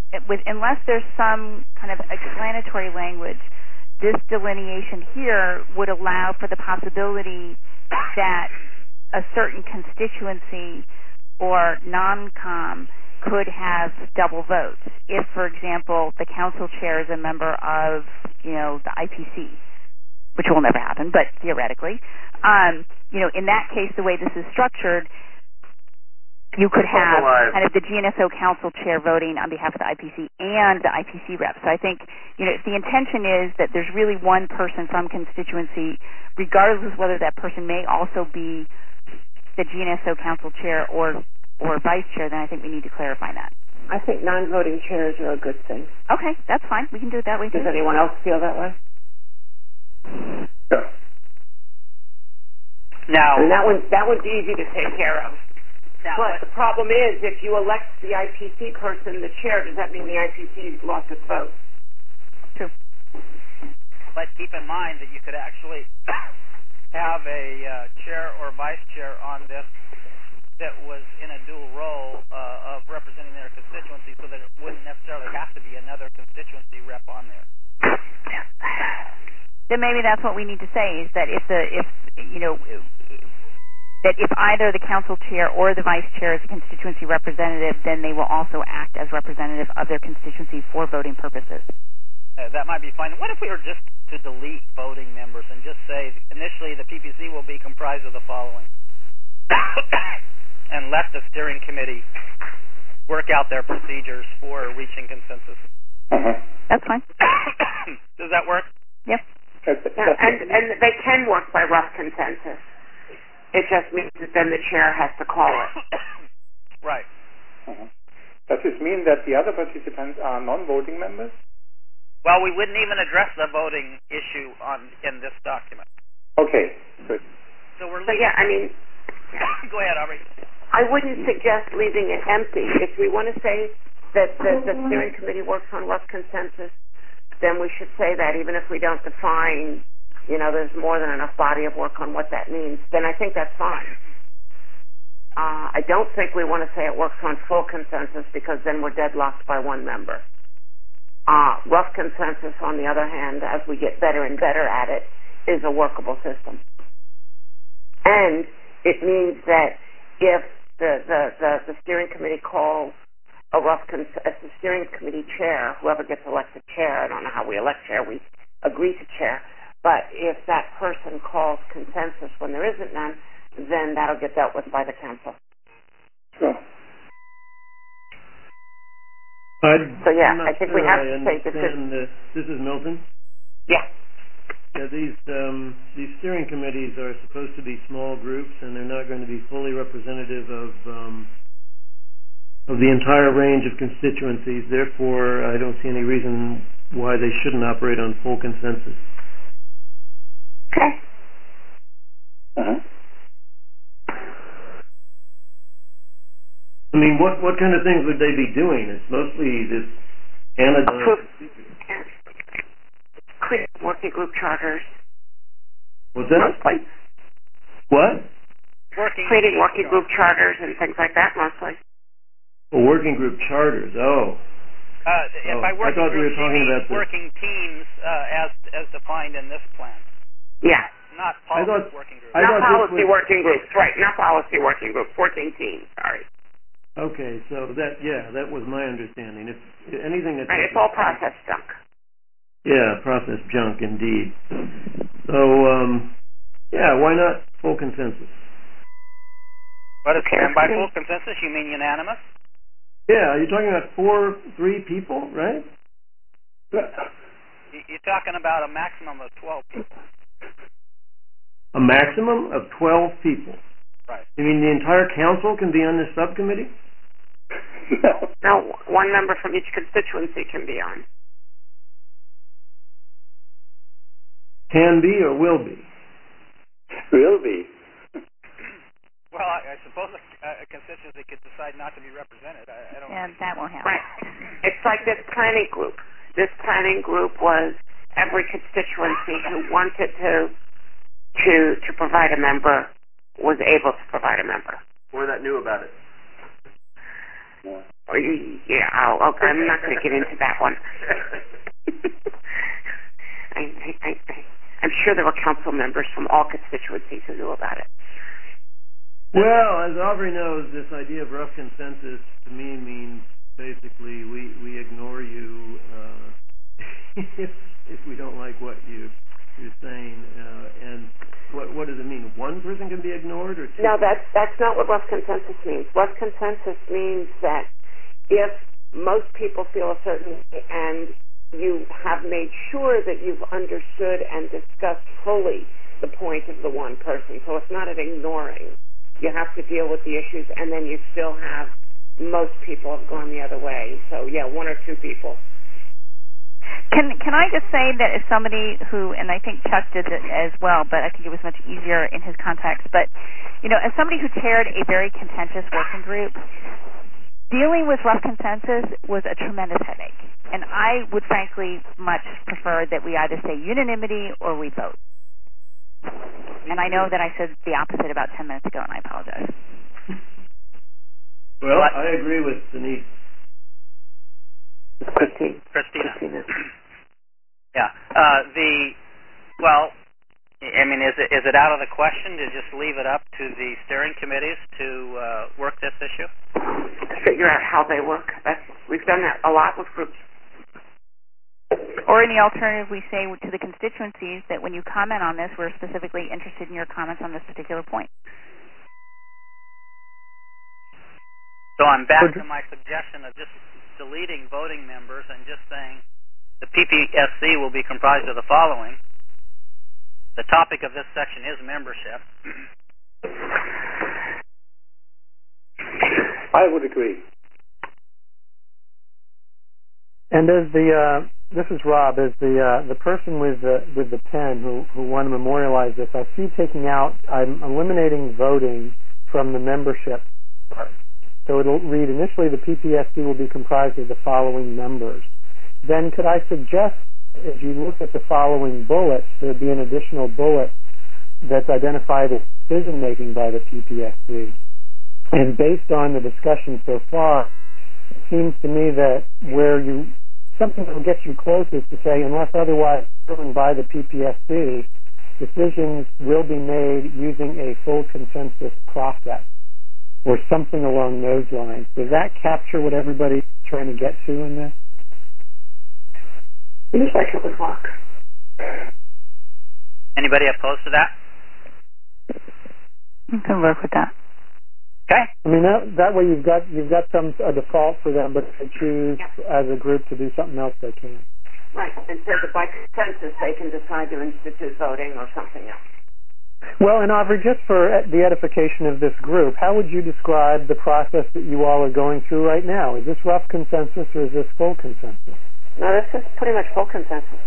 K: unless there's some kind of explanatory language, this delineation here would allow for the possibility that a certain constituency or non-com could have double votes. If, for example, the council chair is a member of, the IPC, which will never happen, but theoretically, in that case, the way this is structured, you could have kind of the GNSO council chair voting on behalf of the IPC and the IPC rep. So I think, if the intention is that there's really one person from constituency, regardless of whether that person may also be the GNSO council chair or vice chair, then I think we need to clarify that.
G: I think non-voting chairs are a good thing.
K: Okay, that's fine. We can do it that way too.
G: Does anyone else feel that way?
M: Yeah.
B: Now,
G: and that one's easy to take care of.
B: Now,
G: but the problem is, if you elect the IPC person the chair, does that mean the IPC lost its vote?
K: True.
B: But keep in mind that you could actually have a chair or vice chair on this that was in a dual role of representing their constituency, so that it wouldn't necessarily have to be another constituency rep on there.
K: Then maybe that's what we need to say, is that if either the council chair or the vice chair is a constituency representative, then they will also act as representative of their constituency for voting purposes.
B: That might be fine. What if we were just to delete voting members and just say, initially the PPC will be comprised of the following, and let the steering committee work out their procedures for reaching consensus?
K: That's fine.
B: Does that work?
K: Yep.
G: And they can work by rough consensus. It just means that then the chair has to call it.
B: Right.
M: Does this mean that the other participants are non-voting members?
B: Well, we wouldn't even address the voting issue in this document.
M: Okay, good.
B: So we're
G: Go
B: ahead, Aubrey.
G: I wouldn't suggest leaving it empty. If we want to say that the steering committee works on rough consensus, then we should say that, even if we don't define, there's more than enough body of work on what that means, then I think that's fine. I don't think we want to say it works on full consensus, because then we're deadlocked by one member. Rough consensus, on the other hand, as we get better and better at it, is a workable system. And it means that if the steering committee calls as the steering committee chair, whoever gets elected chair, I don't know how we elect chair, we agree to chair, but if that person calls consensus when there isn't none, then that'll get dealt with by the council.
M: Sure.
G: I think we have to say
N: this is Milton.
G: Yeah.
N: Yeah, these steering committees are supposed to be small groups, and they're not going to be fully representative of the entire range of constituencies. Therefore, I don't see any reason why they shouldn't operate on full consensus.
G: Okay.
N: I mean, what kind of things would they be doing? It's mostly this anodyne.
G: Creating working group charters.
N: What's that?
G: Mostly.
N: What?
G: Creating working group charters and things like that, mostly.
N: Well, working group charters. Oh.
B: By working
N: I thought we were talking about
B: working teams as defined in this plan.
G: Yeah.
B: Not policy working groups.
G: Not policy working groups, right? Not policy working groups. Working teams. Sorry.
N: Okay, so that was my understanding. If anything that
G: it's all process junk.
N: Yeah, process junk indeed. So why not full consensus?
B: And by full consensus you mean unanimous?
N: Yeah, you're talking about 3 people, right?
B: You're talking about a maximum of 12 people.
N: A maximum of 12 people.
B: Right.
N: You mean the entire council can be on this subcommittee?
G: No, one member from each constituency can be on.
N: Can be or will be?
M: Will be.
B: Well, I suppose a constituency could decide not to be represented. I don't.
K: Yeah, that won't happen.
G: Right. It's like this planning group. This planning group was every constituency who wanted to provide a member was able to provide a member.
L: Or that knew about it.
G: I'm not going to get into that one. I'm sure there were council members from all constituencies who knew about it.
N: Well, as Aubrey knows, this idea of rough consensus to me means basically we ignore you if we don't like what you're saying. And what does it mean? One person can be ignored, or two?
G: No, that's not what rough consensus means. Rough consensus means that if most people feel a certain way and you have made sure that you've understood and discussed fully the point of the one person. So it's not an ignoring. You have to deal with the issues, and then you still have most people have gone the other way. So, yeah, one or two people.
K: Can I just say that as somebody who, and I think Chuck did it as well, but I think it was much easier in his context, but, as somebody who chaired a very contentious working group, dealing with rough consensus was a tremendous headache. And I would frankly much prefer that we either say unanimity or we vote. And I know that I said the opposite about 10 minutes ago, and I apologize.
N: Well, I agree with Denise.
B: Christina. Yeah. Is it out of the question to just leave it up to the steering committees to work this issue?
G: Figure out how they work. We've done that a lot with groups.
K: Or in the alternative, we say to the constituencies that when you comment on this, we're specifically interested in your comments on this particular point.
B: So I'm back to my suggestion of just deleting voting members and just saying the PPSC will be comprised of the following. The topic of this section is membership.
M: I would agree.
H: And as this is Rob, as the person with the pen who want to memorialize this, I see I'm eliminating voting from the membership part. So it'll read, initially the PPSC will be comprised of the following members. Then could I suggest, as you look at the following bullets, there'd be an additional bullet that's identified as decision-making by the PPSC. And based on the discussion so far, it seems to me that something that will get you closest to say, unless otherwise driven by the PPSC, decisions will be made using a full consensus process, or something along those lines. Does that capture what everybody's trying to get to in this?
G: It looks like it would work.
B: Anybody opposed to that?
K: You can work with that.
B: Okay.
H: I mean, that way you've got a default for them, but if they choose as a group to do something else, they can.
G: Right, and so that by consensus they can decide to institute voting or something else.
H: Well, and Aubrey, just for the edification of this group, how would you describe the process that you all are going through right now? Is this rough consensus or is this full consensus?
G: No, this is pretty much full consensus.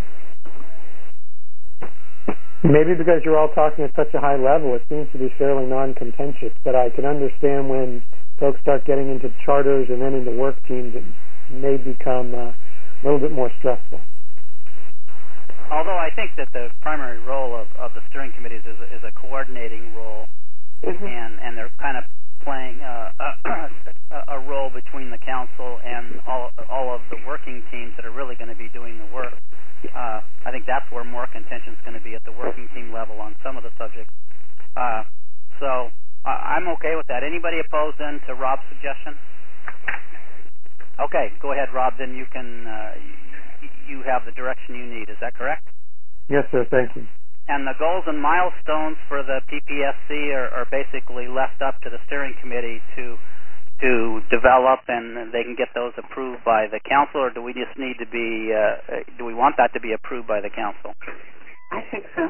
H: Maybe because you're all talking at such a high level, it seems to be fairly non-contentious, but I can understand when folks start getting into charters and then into work teams, it may become a little bit more stressful.
B: Although I think that the primary role of the steering committees is a coordinating role, and they're kind of playing a role between the council and all of the working teams that are really going to be doing the work. I think that's where more contention is going to be, at the working team level on some of the subjects. So I'm okay with that. Anybody opposed then to Rob's suggestion? Okay, go ahead, Rob. Then you can you have the direction you need. Is that correct?
H: Yes, sir. Thank you.
B: And the goals and milestones for the PPSC are basically left up to the steering committee to develop, and they can get those approved by the council, or do we just need to be, do we want that to be approved by the council?
G: I think so.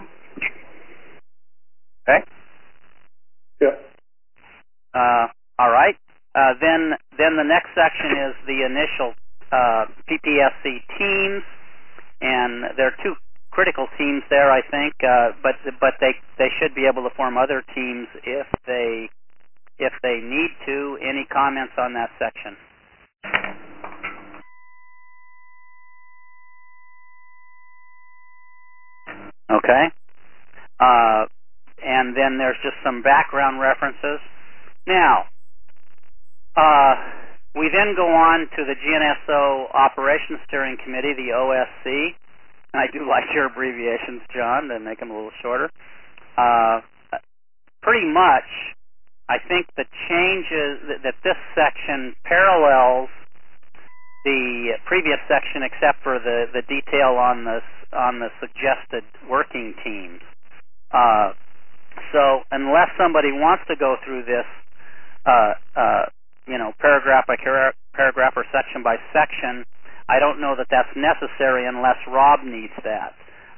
B: Okay.
M: Yeah.
B: All right. Then the next section is the initial PPSC teams, and there are two critical teams there, I think, but they should be able to form other teams if they need to. Any comments on that section? Okay. And then there's just some background references. Now, We then go on to the GNSO Operations Steering Committee, the OSC. And I do like your abbreviations, John, to make them a little shorter. Pretty much, I think the changes that this section parallels the previous section, except for the detail on the suggested working teams. So unless somebody wants to go through this, paragraph by paragraph or section by section, I don't know that that's necessary unless Rob needs that.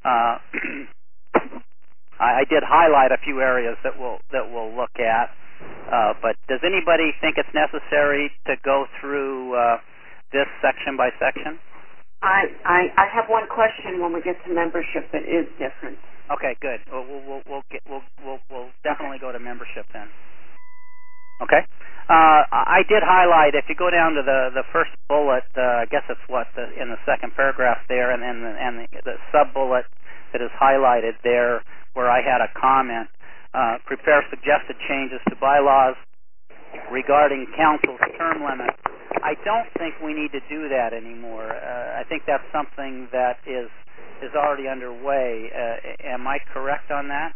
B: I did highlight a few areas that we'll look at, but does anybody think it's necessary to go through this section by section?
G: I have one question when we get to membership that is different.
B: Okay, good. We'll definitely go to membership then. Okay. I did highlight, if you go down to the first bullet, I guess it's in the second paragraph there, and the sub bullet that is highlighted there, where I had a comment. Prepare suggested changes to bylaws regarding council's term limit. I don't think we need to do that anymore. I think that's something that is already underway. Am I correct on that?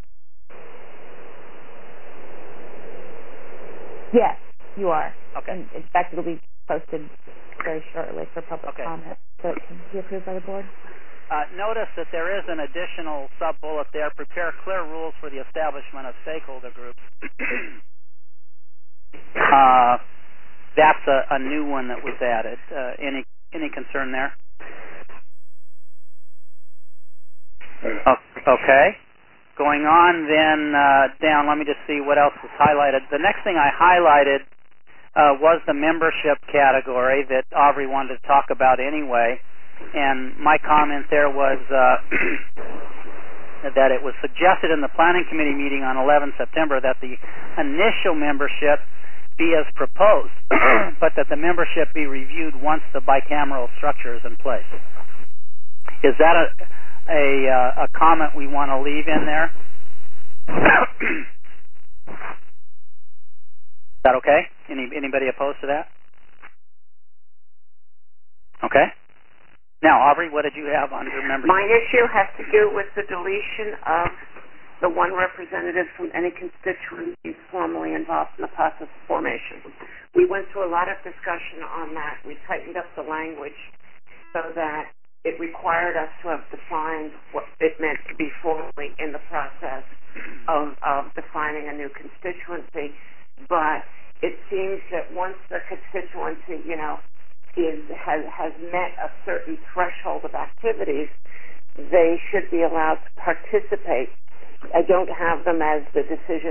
D: Yes, you are.
B: Okay.
D: And in fact, it'll be posted very shortly for public comment, so it can be approved by the board.
B: Notice that there is an additional sub-bullet there, prepare clear rules for the establishment of stakeholder groups. That's a new one that was added. Any concern there? Okay. Going on then down, let me just see what else is highlighted. The next thing I highlighted was the membership category that Aubrey wanted to talk about anyway. And my comment there was that it was suggested in the Planning Committee meeting on 11 September that the initial membership be as proposed, but that the membership be reviewed once the bicameral structure is in place. Is that a comment we want to leave in there? Is that okay? Anybody opposed to that? Okay. Now, Aubrey, what did you have under membership?
G: My issue has to do with the deletion of the one representative from any constituency formally involved in the process of formation. We went through a lot of discussion on that. We tightened up the language so that it required us to have defined what it meant to be formally in the process of defining a new constituency. But it seems that once the constituency, has met a certain threshold of activities, they should be allowed to participate. I don't have them as the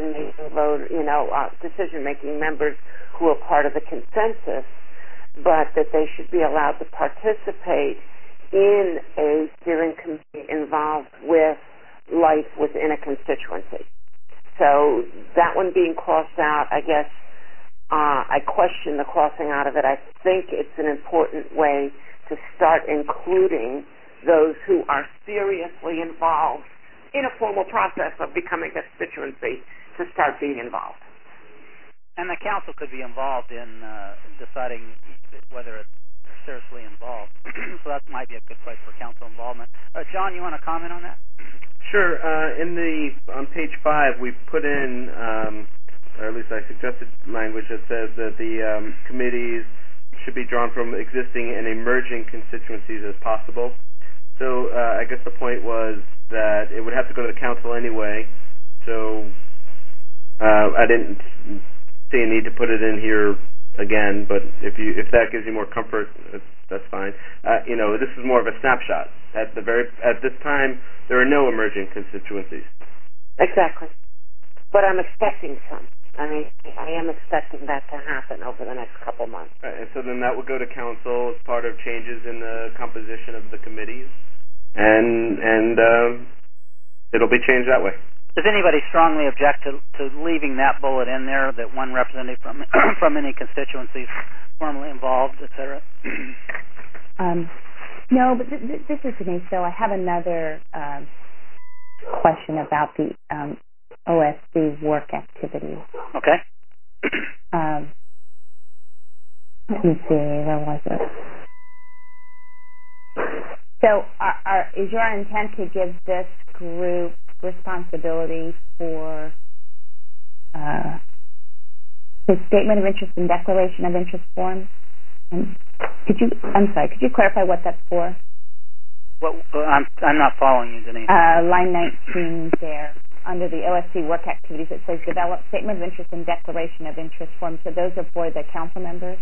G: decision-making members who are part of the consensus, but that they should be allowed to participate in a steering committee involved with life within a constituency. So that one being crossed out, I guess, I question the crossing out of it. I think it's an important way to start including those who are seriously involved in a formal process of becoming a constituency to start being involved.
B: And the council could be involved in deciding whether it's seriously involved. So that might be a good place for council involvement. John, you want to comment on that?
L: Sure. On page 5, we put in, or at least I suggested language that says that the committees should be drawn from existing and emerging constituencies as possible. So I guess the point was that it would have to go to the council anyway. So I didn't see a need to put it in here again. But if that gives you more comfort, that's fine. This is more of a snapshot. At this time, there are no emerging constituencies.
G: Exactly. But I'm expecting some. I mean, I am expecting that to happen over the next couple months.
L: Right, and so then that would go to council as part of changes in the composition of the committees, and it'll be changed that way.
B: Does anybody strongly object to leaving that bullet in there, that one representative from from any constituencies formally involved, et cetera?
D: No, but this is Denise. So I have another question about the OSC work activities.
B: Okay.
D: Let me see, where was it? So is your intent to give this group responsibility for the statement of interest and declaration of interest forms? And could you clarify what that's for?
B: I'm not following you, Denise.
D: Line 19 there, under the OSC work activities, it says develop statement of interest and declaration of interest forms. So those are for the council members?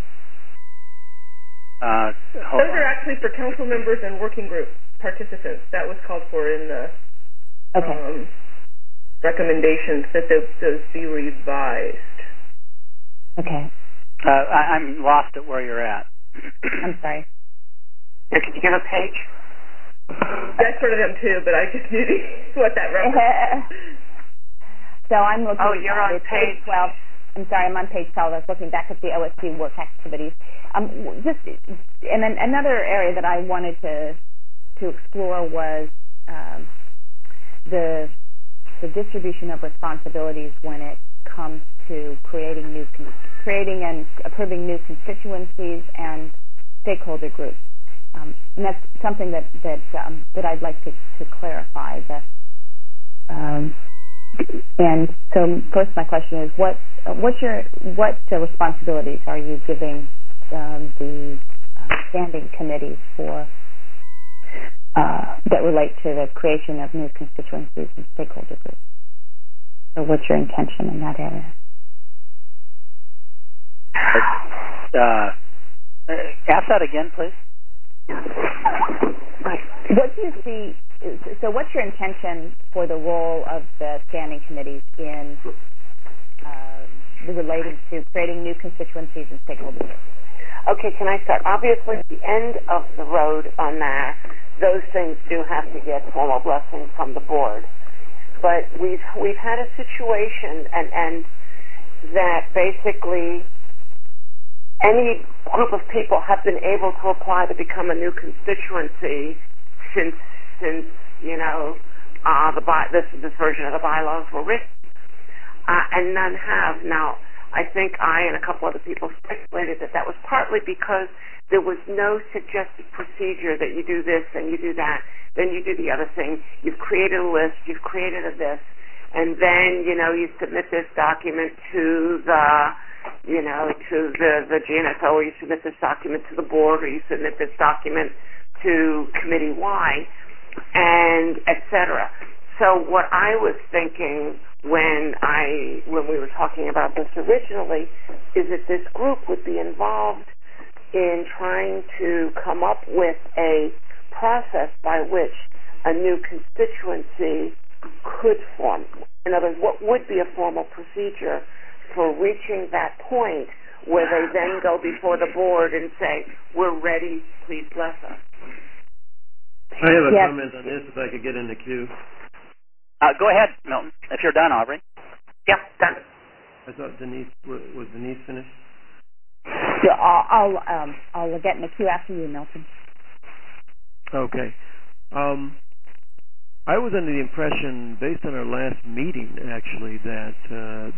I: Those are actually for council members and working group participants. That was called for in the recommendations that those be revised.
D: Okay.
B: I'm lost at where you're at.
D: I'm sorry.
G: Could you give a page?
I: I sort of am too, but I just knew what that referenced.
D: So I'm looking.
G: Oh, you're on page
D: 12. I'm sorry, I'm on page 12. I was looking back at the OSC work activities. And then another area that I wanted to explore was the distribution of responsibilities when it comes to creating and approving new constituencies and stakeholder groups. And that's something that I'd like to clarify. And so, first, my question is, what responsibilities are you giving the standing committees for that relate to the creation of new constituencies and stakeholder groups? So, what's your intention in that area?
B: Ask that again, please.
D: What do you see? So, what's your intention for the role of the standing committees in relating to creating new constituencies and stakeholders?
G: Okay, can I start? Obviously, at the end of the road on that, those things do have to get formal blessing from the board. But we've had a situation, and that basically any group of people have been able to apply to become a new constituency since this version of the bylaws were written, and none have. Now, I think I and a couple other people speculated that was partly because there was no suggested procedure that you do this and you do that, then you do the other thing. You've created a list, you've created a this, and then you submit this document to the GNSO, or you submit this document to the board, or you submit this document to Committee Y, and etc. So what I was thinking when we were talking about this originally is that this group would be involved in trying to come up with a process by which a new constituency could form. In other words, what would be a formal procedure for reaching that point where they then go before the board and say, we're ready, please bless us.
N: I have a comment on this, if I could get in the queue.
B: Go ahead, Milton, if you're done, Aubrey.
G: Yep, done.
N: I thought was Denise finished?
D: Yeah, I'll get in the queue after you, Milton.
N: Okay. I was under the impression, based on our last meeting, actually, that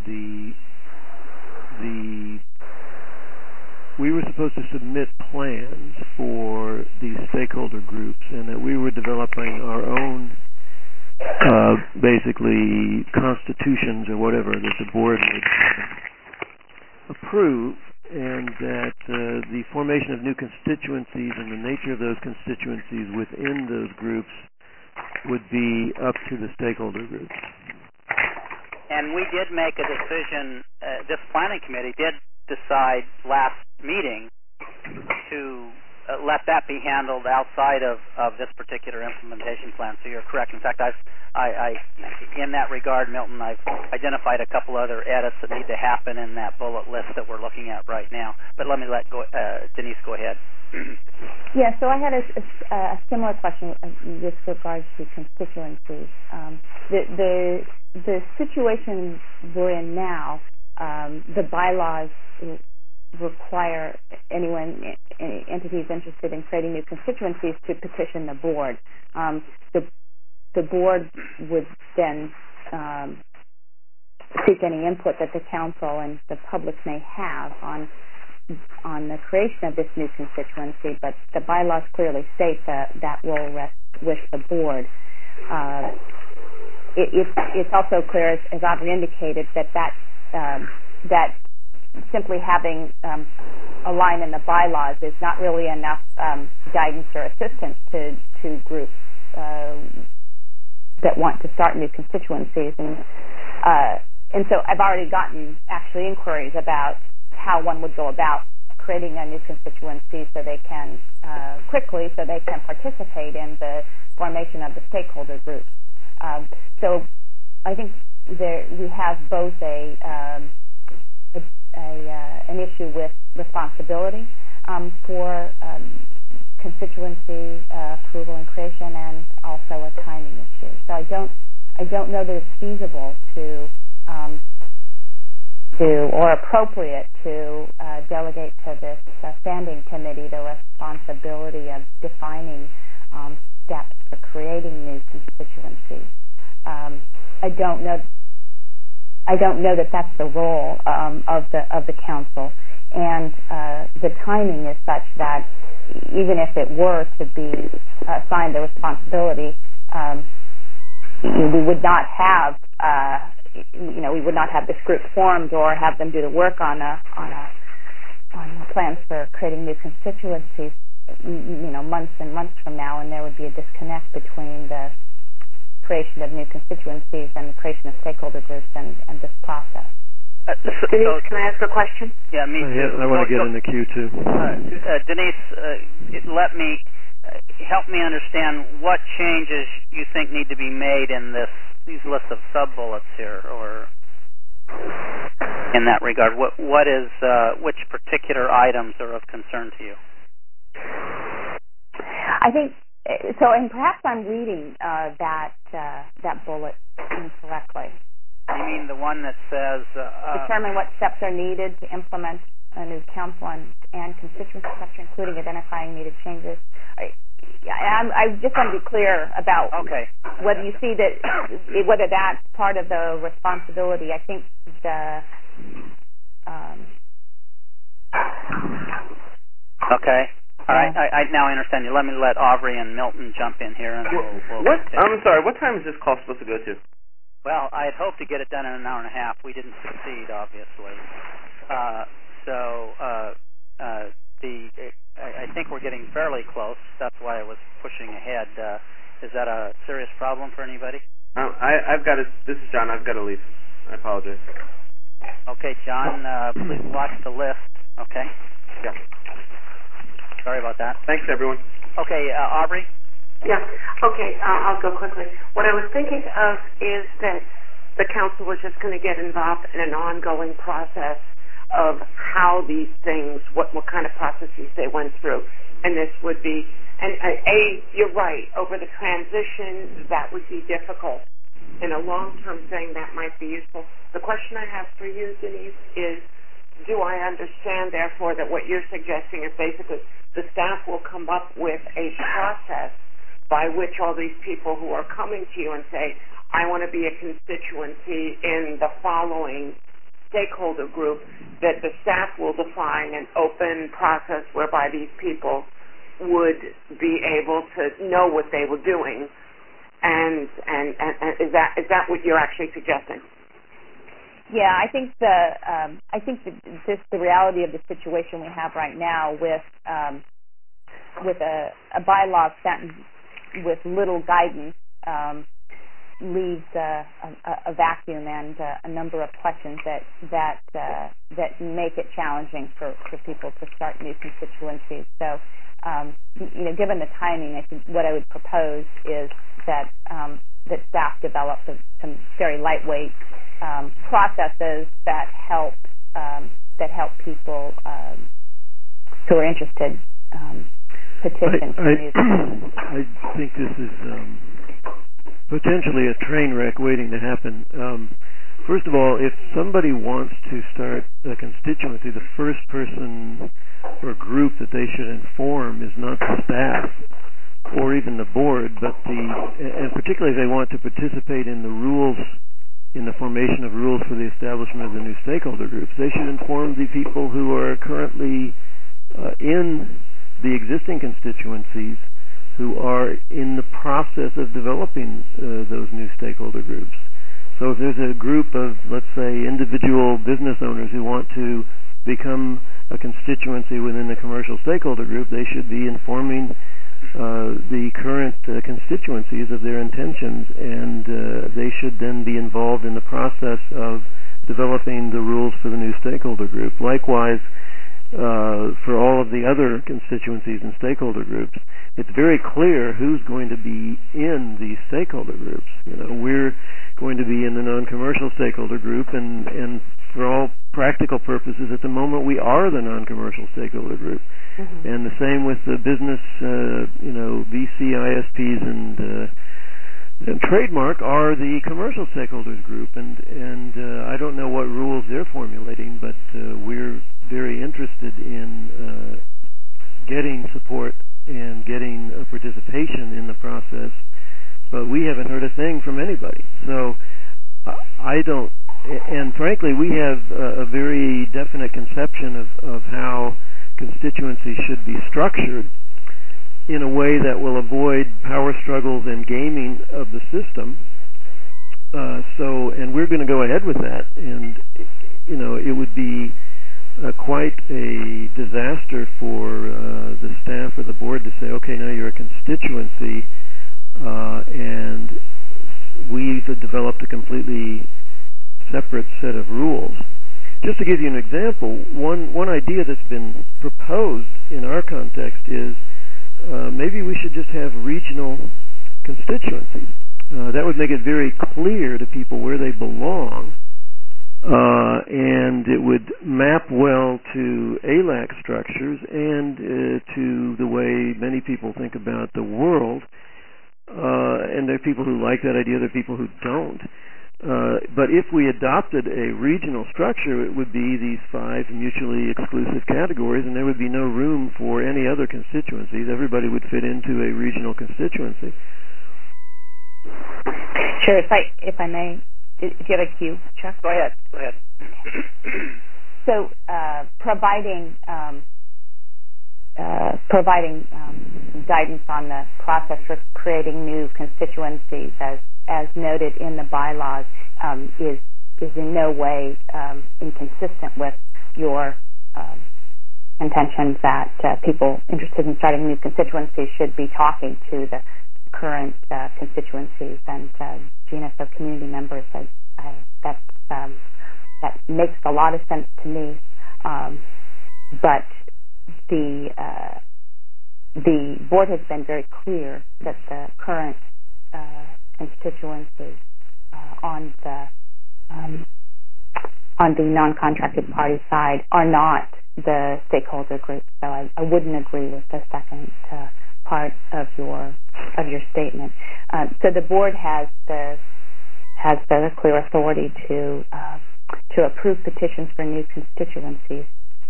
N: we were supposed to submit plans for these stakeholder groups, and that we were developing our own, basically, constitutions or whatever that the board would approve, and that the formation of new constituencies and the nature of those constituencies within those groups would be up to the stakeholder groups.
B: And we did make a decision, this planning committee did decide last meeting to let that be handled outside of this particular implementation plan. So you're correct. In fact, I in that regard, Milton, I've identified a couple other edits that need to happen in that bullet list that we're looking at right now. But let me Denise go ahead.
D: Yeah, so I had a similar question with regards to constituencies. The situation we're in now, the bylaws require any entities interested in creating new constituencies to petition the board. The board would then seek any input that the council and the public may have on on the creation of this new constituency, but the bylaws clearly state that role rests with the board. It's also clear, as Aubrey indicated, that simply having a line in the bylaws is not really enough guidance or assistance to groups that want to start new constituencies, and so I've already gotten actually inquiries about how one would go about creating a new constituency so they can participate in the formation of the stakeholder group. So I think we have both an issue with responsibility for constituency approval and creation, and also a timing issue. So I don't know that it's feasible to or appropriate to delegate to this standing committee the responsibility of defining steps for creating new constituencies. I don't know that that's the role of the council, and the timing is such that even if it were to be assigned the responsibility, we would not have this group formed or have them do the work on plans for creating new constituencies, months and months from now, and there would be a disconnect between the creation of new constituencies and the creation of stakeholder groups and this process.
G: Denise, can I ask a question?
B: Yeah, me too.
N: I want to get in the queue too.
B: Denise, help me understand what changes you think need to be made in these lists of sub-bullets here, or in that regard. What is which particular items are of concern to you?
D: I think so, and perhaps I'm reading that bullet incorrectly.
B: You mean the one that says
D: determine what steps are needed to implement a new council and constituency structure, including identifying needed changes. I just want to be clear about whether you see whether that's part of the responsibility. I think
B: Okay. All right. I now understand you. Let me let Aubrey and Milton jump in here, and we'll
L: I'm sorry. What time is this call supposed to go to?
B: Well, I had hoped to get it done in an hour and a half. We didn't succeed, obviously. I think we're getting fairly close. That's why I was pushing ahead. Is that a serious problem for anybody?
L: I've got to. This is John. I've got to leave. I apologize.
B: Okay, John. Please watch the list. Okay.
L: Yeah.
B: Sorry about that.
L: Thanks, everyone.
B: Okay, Aubrey.
G: Yeah. Okay. I'll go quickly. What I was thinking of is that the council was just going to get involved in an ongoing process of how these things, what kind of processes they went through. And this would be, you're right, over the transition, that would be difficult. In a long-term thing, that might be useful. The question I have for you, Denise, is do I understand, therefore, that what you're suggesting is basically the staff will come up with a process by which all these people who are coming to you and say, I want to be a constituency in the following stakeholder group, that the staff will define an open process whereby these people would be able to know what they were doing, and is that what you're actually suggesting?
D: Yeah, I think the reality of the situation we have right now with a bylaw sentence with little guidance leaves a vacuum and a number of questions that make it challenging for people to start new constituencies. So, given the timing, I think what I would propose is that staff develop some very lightweight processes that help people who are interested petition.
N: I think this is potentially a train wreck waiting to happen. First of all, if somebody wants to start a constituency, the first person or group that they should inform is not the staff or even the board, but and particularly if they want to participate in the rules in the formation of rules for the establishment of the new stakeholder groups. They should inform the people who are currently in the existing constituencies who are in the process of developing those new stakeholder groups. So if there's a group of, let's say, individual business owners who want to become a constituency within the commercial stakeholder group, they should be informing the current constituencies of their intentions, and they should then be involved in the process of developing the rules for the new stakeholder group. Likewise, for all of the other constituencies and stakeholder groups, it's very clear who's going to be in these stakeholder groups. You know, we're going to be in the non-commercial stakeholder group, and for all practical purposes, at the moment, we are the non-commercial stakeholder group. Mm-hmm. And the same with the business, VC, ISPs, and trademark are the commercial stakeholders group, and I don't know what rules they're formulating, but we're very interested in getting support and getting participation in the process, but we haven't heard a thing from anybody. So I don't, and frankly, we have a very definite conception of how constituencies should be structured in a way that will avoid power struggles and gaming of the system. And we're going to go ahead with that. And, it would be quite a disaster for the staff or the board to say, okay, now you're a constituency, and we've developed a completely separate set of rules. Just to give you an example, one idea that's been proposed in our context is maybe we should just have regional constituencies. That would make it very clear to people where they belong, and it would map well to ALAC structures and to the way many people think about the world. And there are people who like that idea, there are people who don't. But if we adopted a regional structure, it would be these 5 mutually exclusive categories, and there would be no room for any other constituencies. Everybody would fit into a regional constituency.
D: Sure. If I may, do you have a cue, Chuck?
B: Go ahead.
D: So, providing guidance on the process for creating new constituencies, as noted in the bylaws, is in no way inconsistent with your intentions that people interested in starting new constituencies should be talking to the current constituencies and GNSO community members. That makes a lot of sense to me. But the board has been very clear that the current constituencies on the non-contracted party side are not the stakeholder group. So I wouldn't agree with the second part of your statement. So the board has the clear authority to approve petitions for new constituencies.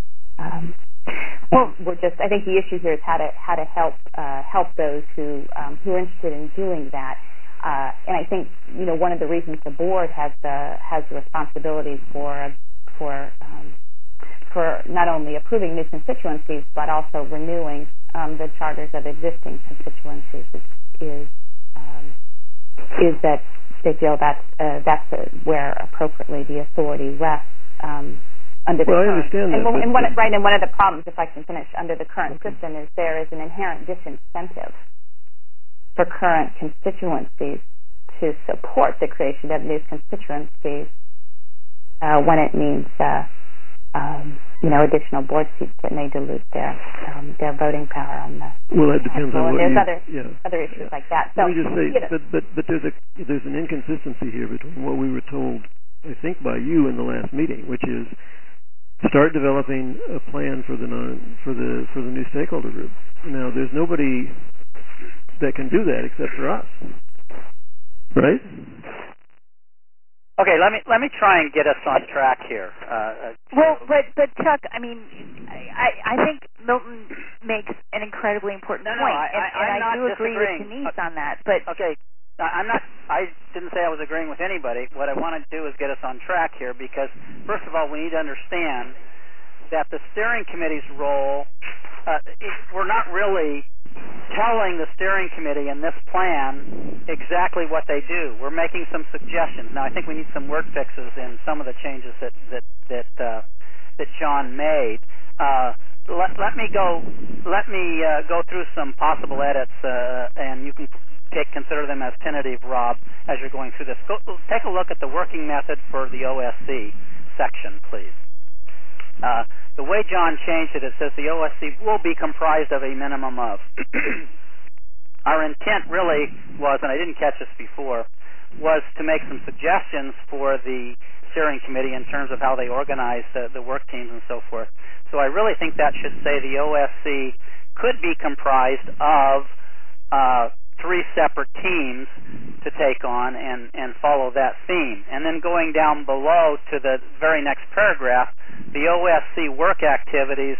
D: I think the issue here is how to help those who are interested in doing that. And I think one of the reasons the board has the responsibility for not only approving new constituencies but also renewing the charters of existing constituencies is that they feel that's where appropriately the authority rests under the current.
N: I understand that.
D: And one of the problems, if I can finish, under the current system is there is an inherent disincentive for current constituencies to support the creation of new constituencies when it means additional board seats that may dilute their voting power on the.
N: Well, that depends on what
D: there's other issues like that. So,
N: let me just say, but there's an inconsistency here between what we were told, I think, by you in the last meeting, which is start developing a plan for the new stakeholder group. Now, there's nobody that can do that except for us, right?
B: Okay, let me try and get us on track here.
K: But Chuck, I mean, I think Milton makes an incredibly important point, and I do agree with Denise on that. But
B: okay, I didn't say I was agreeing with anybody. What I want to do is get us on track here because, first of all, we need to understand that the steering committee's role, we're not really telling the steering committee in this plan exactly what they do. We're making some suggestions. Now, I think we need some word fixes in some of the changes that John made. Let me go through some possible edits, and you can consider them as tentative, Rob, as you're going through this. Take a look at the working method for the OSC section, please. The way John changed it, it says the OSC will be comprised of a minimum of. Our intent really was, and I didn't catch this before, was to make some suggestions for the steering committee in terms of how they organize the work teams and so forth. So I really think that should say the OSC could be comprised of 3 separate teams to take on and follow that theme. And then going down below to the very next paragraph, the OSC work activities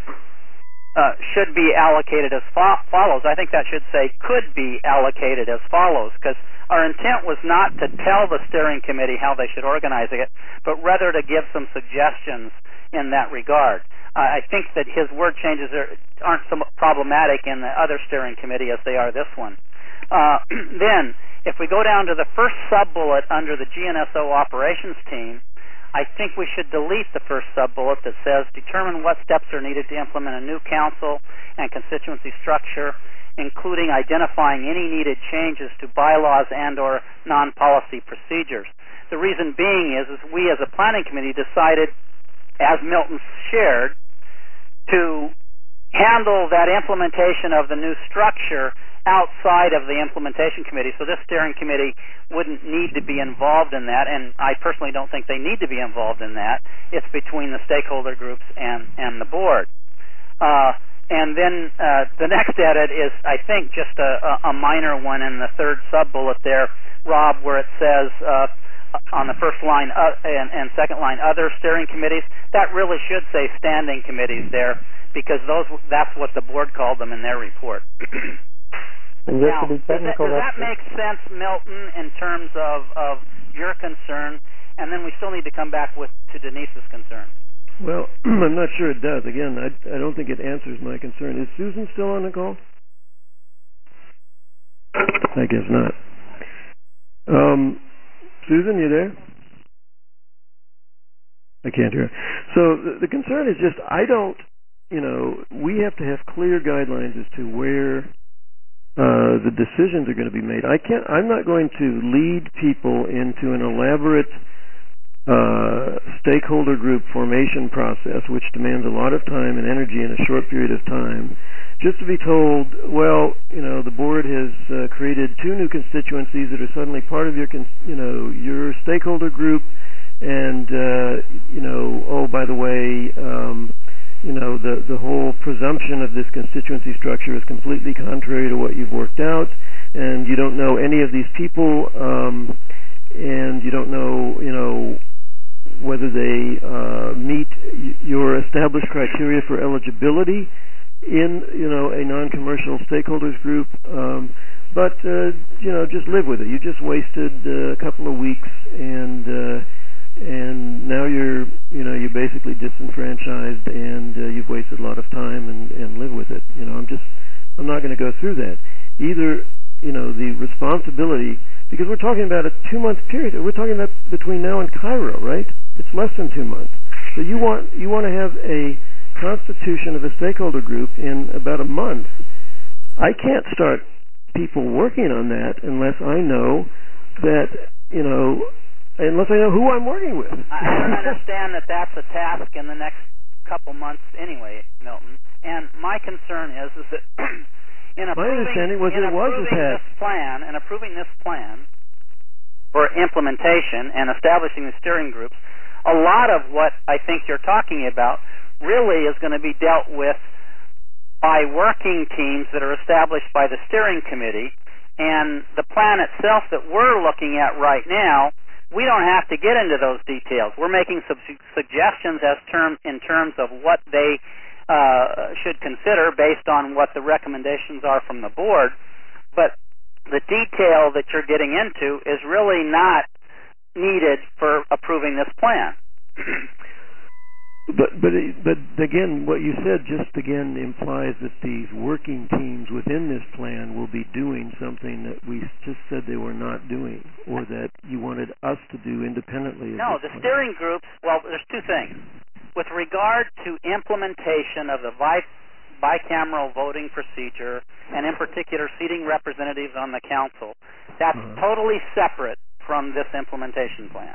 B: should be allocated as follows. I think that should say could be allocated as follows, because our intent was not to tell the steering committee how they should organize it, but rather to give some suggestions in that regard. I think that his word changes aren't so problematic in the other steering committee as they are this one. Then, if we go down to the first sub-bullet under the GNSO operations team, I think we should delete the first sub-bullet that says, determine what steps are needed to implement a new council and constituency structure, including identifying any needed changes to bylaws and or non-policy procedures. The reason being is we as a planning committee decided, as Milton shared, to handle that implementation of the new structure outside of the implementation committee. So this steering committee wouldn't need to be involved in that, and I personally don't think they need to be involved in that. It's between the stakeholder groups and the board. And then the next edit is, I think, just a minor one in the third sub-bullet there, Rob, where it says on the first line and second line, other steering committees. That really should say standing committees there, because that's what the board called them in their report.
H: And just
B: now,
H: to be technical,
B: does that make sense, Milton, in terms of your concern? And then we still need to come back to Denise's concern.
N: Well, I'm not sure it does. Again, I don't think it answers my concern. Is Susan still on the call? I guess not. Susan, you there? I can't hear her. So the concern is just, we have to have clear guidelines as to where the decisions are going to be made. I'm not going to lead people into an elaborate stakeholder group formation process, which demands a lot of time and energy in a short period of time, just to be told, well, the board has created 2 new constituencies that are suddenly part of your stakeholder group, and oh, by the way, the whole presumption of this constituency structure is completely contrary to what you've worked out, and you don't know any of these people, and you don't know, whether they meet your established criteria for eligibility in, a non-commercial stakeholders group. But just live with it. You just wasted a couple of weeks, and now you're basically disenfranchised, and you've wasted a lot of time, and live with it. I'm not going to go through that. Either, the responsibility, because we're talking about a 2-month period. We're talking about between now and Cairo, right? It's less than 2 months. So you want to have a constitution of a stakeholder group in about a month. I can't start people working on that unless I know that, unless I know who I'm working with.
B: I don't understand that that's a task in the next couple months anyway, Milton. And my concern is that in approving this plan for implementation and establishing the steering groups, a lot of what I think you're talking about really is going to be dealt with by working teams that are established by the steering committee, and the plan itself that we're looking at right now, we don't have to get into those details. We're making some suggestions in terms of what they should consider based on what the recommendations are from the board. But the detail that you're getting into is really not needed for approving this plan.
N: But again, what you said just again implies that these working teams within this plan will be doing something that we just said they were not doing, or that you wanted us to do independently.
B: No, the steering groups, well, there's two things. With regard to implementation of the bicameral voting procedure, and in particular seating representatives on the council, that's totally separate from this implementation plan.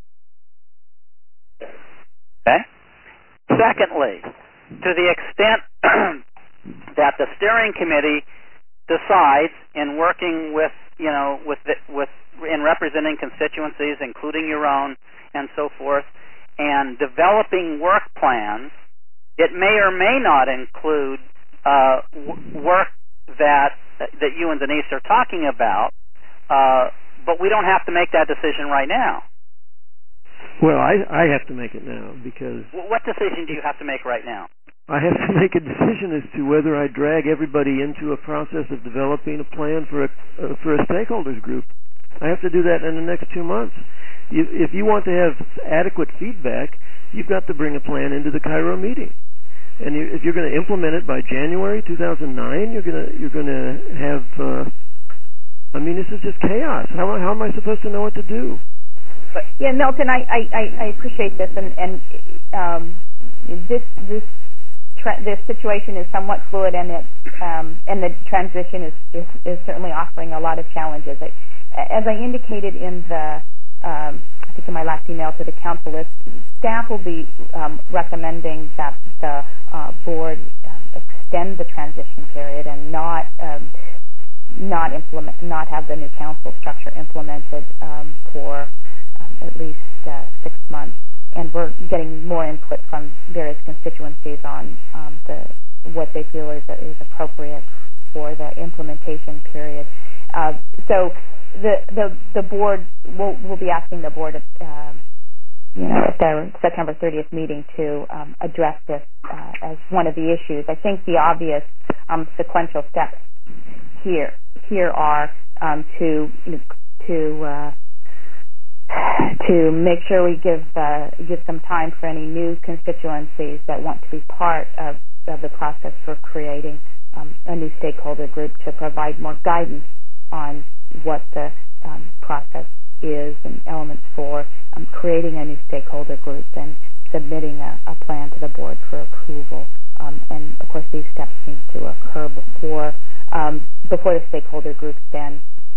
B: Okay? Secondly, to the extent that the steering committee decides, in working with, in representing constituencies, including your own, and so forth, and developing work plans, it may or may not include work that you and Denise are talking about, but we don't have to make that decision right now.
N: Well, I have to make it now because...
B: What decision do you have to make right now?
N: I have to make a decision as to whether I drag everybody into a process of developing a plan for a stakeholders group. I have to do that in the next 2 months. If you want to have adequate feedback, you've got to bring a plan into the Cairo meeting. And if you're going to implement it by January 2009, you're going to have... this is just chaos. How am I supposed to know what to do?
D: Yeah, Milton, I appreciate this, and this situation is somewhat fluid, and the transition is certainly offering a lot of challenges. As I indicated in the I think in my last email to the council, staff will be recommending that the board extend the transition period and not have the new council structure implemented for at least 6 months, and we're getting more input from various constituencies on what they feel is appropriate for the implementation period. So the board will be asking the board at their September 30th meeting to address this as one of the issues. I think the obvious sequential steps here are to make sure we give some time for any new constituencies that want to be part of the process for creating a new stakeholder group, to provide more guidance on what the process is and elements for creating a new stakeholder group and submitting a plan to the board for approval. And of course, these steps need to occur before the stakeholder group then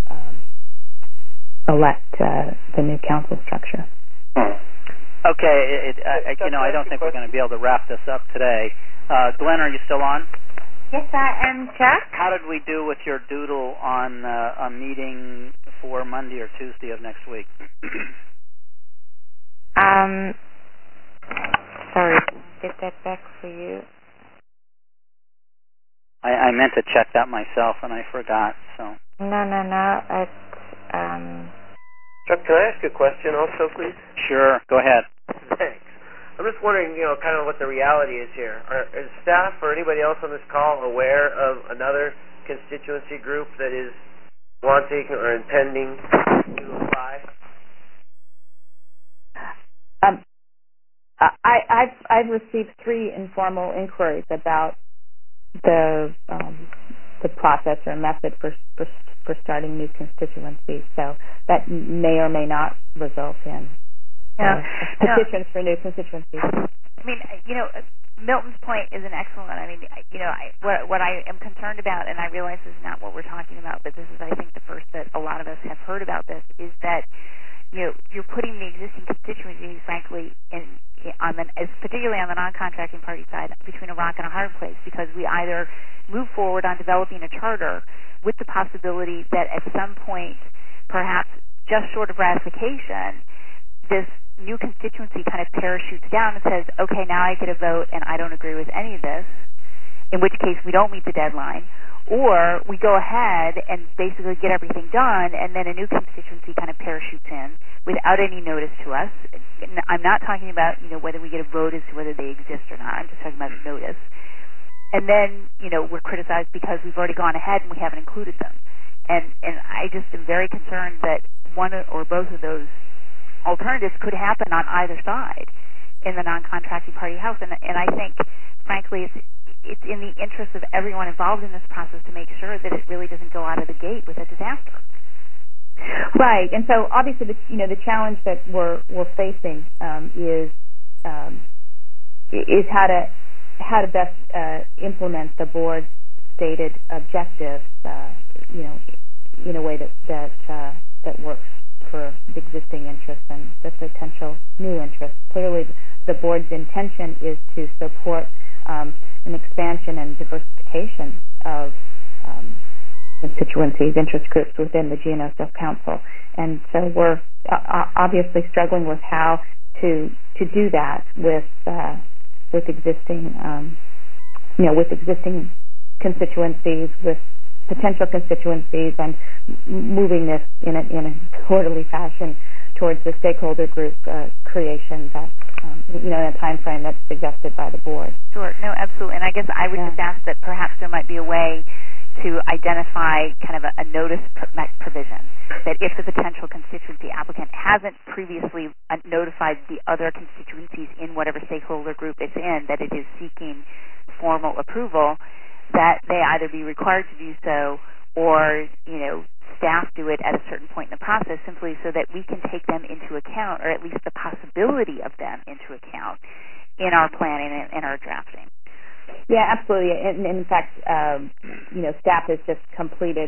D: elect the new council structure.
B: Okay, I don't think we're going to be able to wrap this up today. Glenn, are you still on?
C: Yes, I am, Chuck.
B: How did we do with your doodle on a meeting for Monday or Tuesday of next week?
C: Sorry, get that back for you.
B: I meant to check that myself and I forgot. So.
C: No. It's
F: Chuck, can I ask a question also, please?
B: Sure, go ahead.
F: Thanks. I'm just wondering, kind of what the reality is here. Is staff or anybody else on this call aware of another constituency group that is wanting or intending to apply?
D: I've received 3 informal inquiries about the process or method for starting new constituencies. So that may or may not result in petitions for new constituencies.
K: Milton's point is an excellent one. What I am concerned about, and I realize this is not what we're talking about, but this is, I think, the first that a lot of us have heard about this, is that you're putting the existing constituencies, frankly, particularly on the non-contracting party side, between a rock and a hard place, because we either move forward on developing a charter with the possibility that at some point, perhaps just short of ratification, this new constituency kind of parachutes down and says, okay, now I get a vote and I don't agree with any of this, in which case we don't meet the deadline, or we go ahead and basically get everything done, and then a new constituency kind of parachutes in without any notice to us. I'm not talking about, whether we get a vote as to whether they exist or not. I'm just talking about notice. And then, we're criticized because we've already gone ahead and we haven't included them. And I just am very concerned that one or both of those alternatives could happen on either side in the non-contracting party house. And I think, frankly, it's in the interest of everyone involved in this process to make sure that it really doesn't go out of the gate with a disaster.
D: Right, and so obviously, the challenge that we're facing is how to best implement the board's stated objectives, in a way that works for the existing interests and the potential new interests. Clearly, the board's intention is to support an expansion and diversification of constituencies, interest groups within the GNOSF Council, and so we're obviously struggling with how to do that with existing with existing constituencies, with potential constituencies, and moving this in an orderly fashion towards the stakeholder group creation that in a time frame that's suggested by the board.
K: Sure, no, absolutely. And I guess I would just ask that perhaps there might be a way to identify kind of a notice provision, that if the potential constituency applicant hasn't previously notified the other constituencies in whatever stakeholder group it's in that it is seeking formal approval, that they either be required to do so or, staff do it at a certain point in the process, simply so that we can take them into account, or at least the possibility of them into account in our planning and our drafting.
D: Yeah, absolutely. And in fact, staff has just completed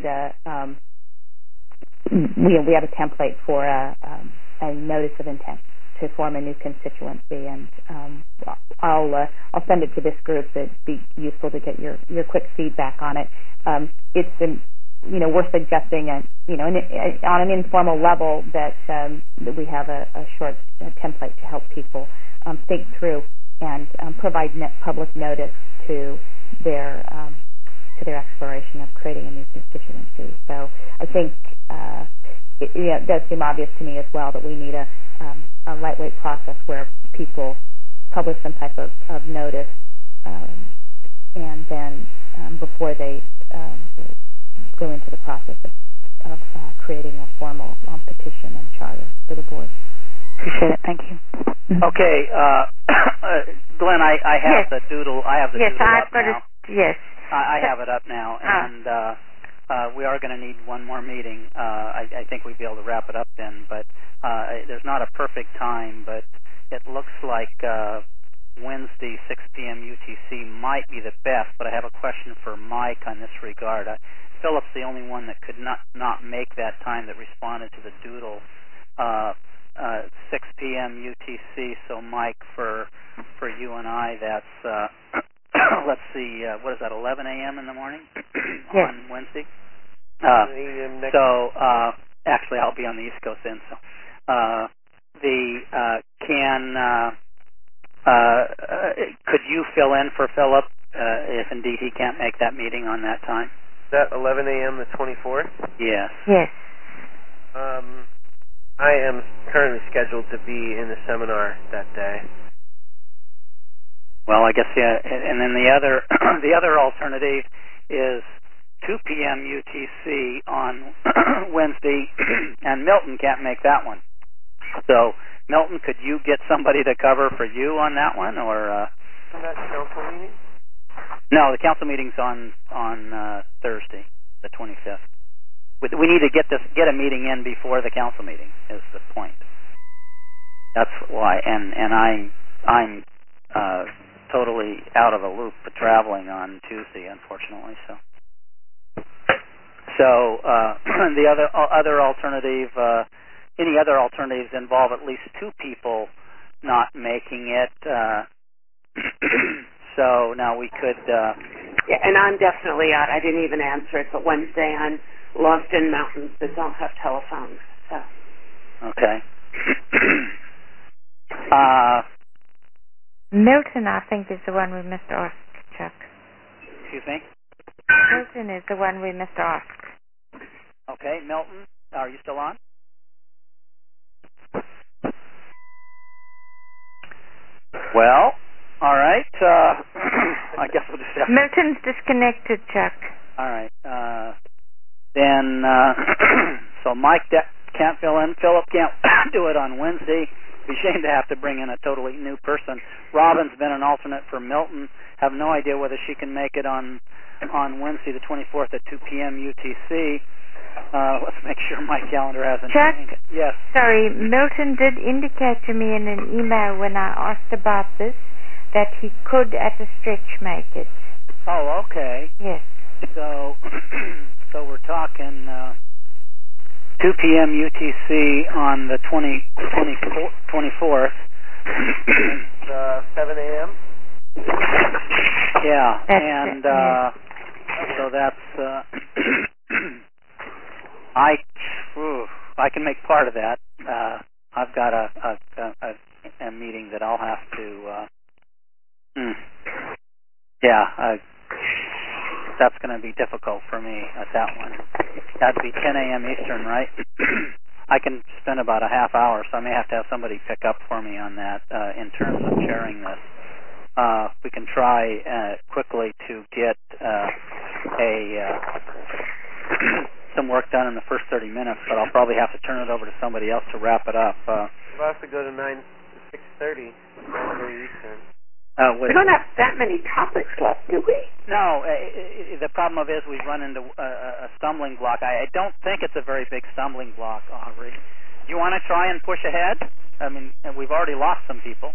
D: we have a template for a notice of intent to form a new constituency, and I'll send it to this group. It'd be useful to get your quick feedback on it. It's we're suggesting on an informal level that we have a short template to help people think through and provide public notice to their exploration of creating a new constituency. So I think it does seem obvious to me as well that we need a lightweight process where people publish some type of notice, and then before they go into the process of creating a formal petition and charter for the board.
K: Appreciate it. Thank you.
B: Okay, Glenn, I have the doodle. I have the doodle up now.
C: Yes.
B: I have it up now, and we are going to need one more meeting. I think we'd be able to wrap it up then, but there's not a perfect time, but it looks like Wednesday, 6 p.m. UTC might be the best, but I have a question for Mike on this regard. Philip's the only one that could not make that time that responded to the doodle. 6 p.m. UTC, so Mike, for you and I, that's, let's see, what is that, 11 a.m. in the morning on Wednesday? Actually, I'll be on the East Coast then, so. Could you fill in for Philip if indeed he can't make that meeting on that time?
F: Is that 11 a.m. the 24th?
B: Yes.
C: Yes.
F: I am currently scheduled to be in the seminar that day.
B: Well, I guess, yeah, and then the other alternative is 2 p.m. UTC on Wednesday, and Milton can't make that one. So, Milton, could you get somebody to cover for you on that one, or?
F: That council meeting?
B: No, the council meeting's on Thursday, the 25th. We need to get a meeting in before the council meeting. Is the point? That's why, and I'm totally out of the loop for traveling on Tuesday, unfortunately. So the other alternative, any other alternatives involve at least two people not making it. So now we could.
G: Yeah, and I'm definitely out. I didn't even answer it, but Wednesday I'm lost in mountains that don't have telephones. So.
B: Okay.
C: Milton, I think, is the one we must ask, Chuck.
B: Excuse me?
C: Milton is the one we must ask.
B: Okay, Milton, are you still on? Well, all right. I guess we'll just have
C: Milton's disconnected, Chuck.
B: All right. Then, so Mike can't fill in. Philip can't do it on Wednesday. Be ashamed to have to bring in a totally new person. Robin's been an alternate for Milton. Have no idea whether she can make it on Wednesday the 24th at 2 p.m. UTC. Let's make sure my calendar hasn't changed. Yes.
C: Sorry, Milton did indicate to me in an email when I asked about this that he could at a stretch make it.
B: Oh, okay.
C: Yes.
B: So we're talking 2 p.m. UTC on the 24th.
F: 7 a.m.
B: Yeah, and so that's I can make part of that. I've got a meeting that I'll have to. That's going to be difficult for me at that one. That'd be 10 a.m. Eastern, right? I can spend about a half hour, so I may have to have somebody pick up for me on that in terms of chairing this. We can try quickly to get some work done in the first 30 minutes, but I'll probably have to turn it over to somebody else to wrap it up.
F: We'll have to go to 6:30 Eastern.
G: We don't have that many topics left, do we?
B: No. The problem is we've run into a stumbling block. I don't think it's a very big stumbling block, Aubrey. Do you want to try and push ahead? I mean, we've already lost some people.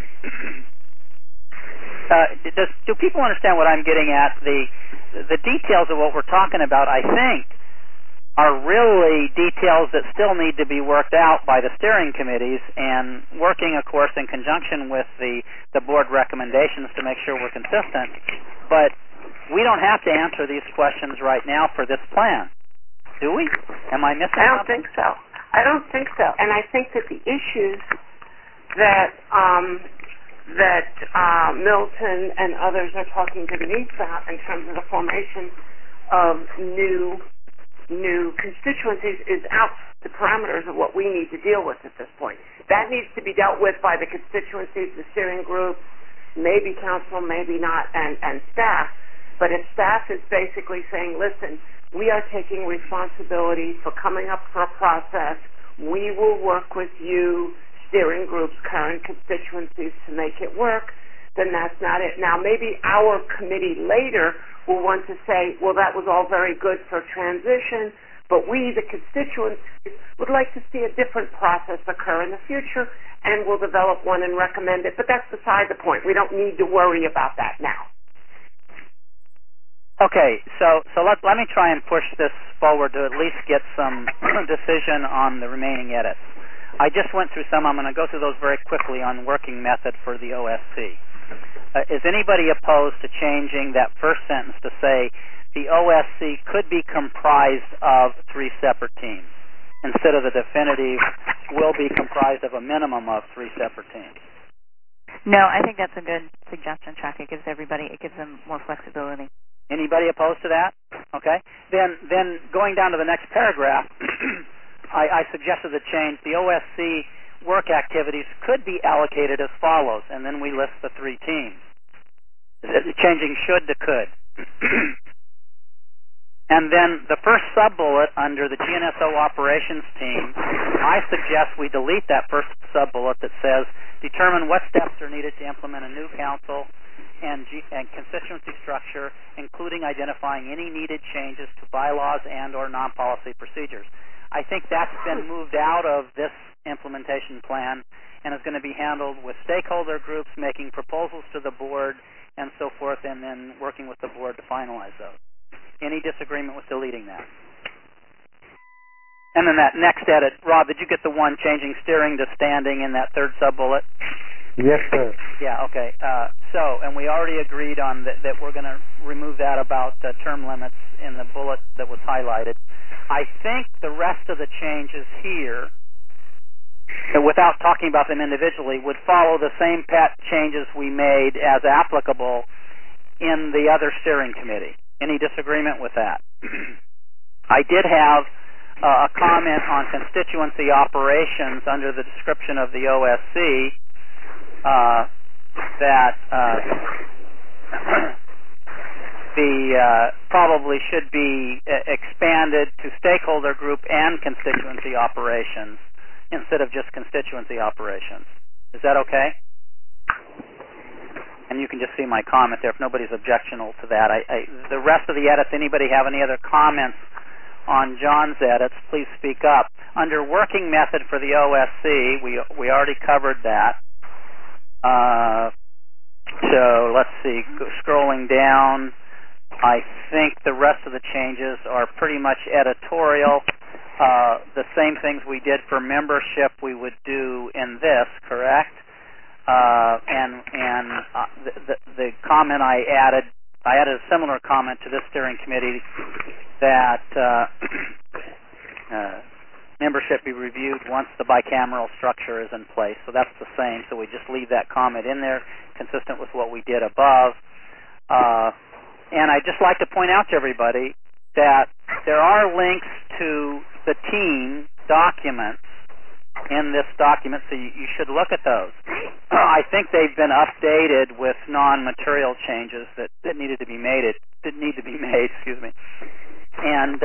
B: Do people understand what I'm getting at? The details of what we're talking about, I think, are really details that still need to be worked out by the steering committees, and working, of course, in conjunction with the board recommendations to make sure we're consistent. But we don't have to answer these questions right now for this plan, do we? Am I missing something?
G: I don't think so. I don't think so. And I think that the issues that Milton and others are talking to Denise about in terms of the formation of new constituencies is out the parameters of what we need to deal with at this point. That needs to be dealt with by the constituencies, the steering group, maybe council, maybe not, and staff. But if staff is basically saying, listen, we are taking responsibility for coming up for a process, we will work with you, steering groups, current constituencies, to make it work, then that's not it. Now, maybe our committee later will want to say, well, that was all very good for transition, but we, the constituencies, would like to see a different process occur in the future, and we'll develop one and recommend it. But that's beside the point. We don't need to worry about that now.
B: Okay, so let me try and push this forward to at least get some decision on the remaining edits. I just went through some. I'm going to go through those very quickly on working method for the OSC. Is anybody opposed to changing that first sentence to say the OSC could be comprised of 3 separate teams instead of the definitive will be comprised of a minimum of 3 separate teams?
K: No, I think that's a good suggestion, Chuck. It gives them more flexibility.
B: Anybody opposed to that? Okay. Then going down to the next paragraph, I suggested the change. The OSC work activities could be allocated as follows, and then we list the 3 teams. Changing should to could. And then the first sub-bullet under the GNSO operations team, I suggest we delete that first sub-bullet that says, determine what steps are needed to implement a new council and constituency structure, including identifying any needed changes to bylaws and or non-policy procedures. I think that's been moved out of this implementation plan and is going to be handled with stakeholder groups, making proposals to the board and so forth, and then working with the board to finalize those. Any disagreement with deleting that? And then that next edit, Rob, did you get the one changing steering to standing in that third sub-bullet?
H: Yes, sir.
B: Yeah, okay. And we already agreed on that we're going to remove that about term limits in the bullet that was highlighted. I think the rest of the changes here, without talking about them individually, would follow the same changes we made as applicable in the other steering committee. Any disagreement with that? I did have a comment on constituency operations under the description of the OSC that probably should be expanded to stakeholder group and constituency operations instead of just constituency operations. Is that okay? And you can just see my comment there if nobody's objectional to that. The rest of the edits, anybody have any other comments on John's edits, please speak up. Under working method for the OSC, we already covered that. So let's see, scrolling down, I think the rest of the changes are pretty much editorial. The same things we did for membership we would do in this, correct? The comment I added a similar comment to this steering committee that membership be reviewed once the bicameral structure is in place. So that's the same. So we just leave that comment in there, consistent with what we did above. And I'd just like to point out to everybody that there are links to the team documents in this document, so you should look at those. I think they've been updated with non-material changes that needed to be made. Excuse me. And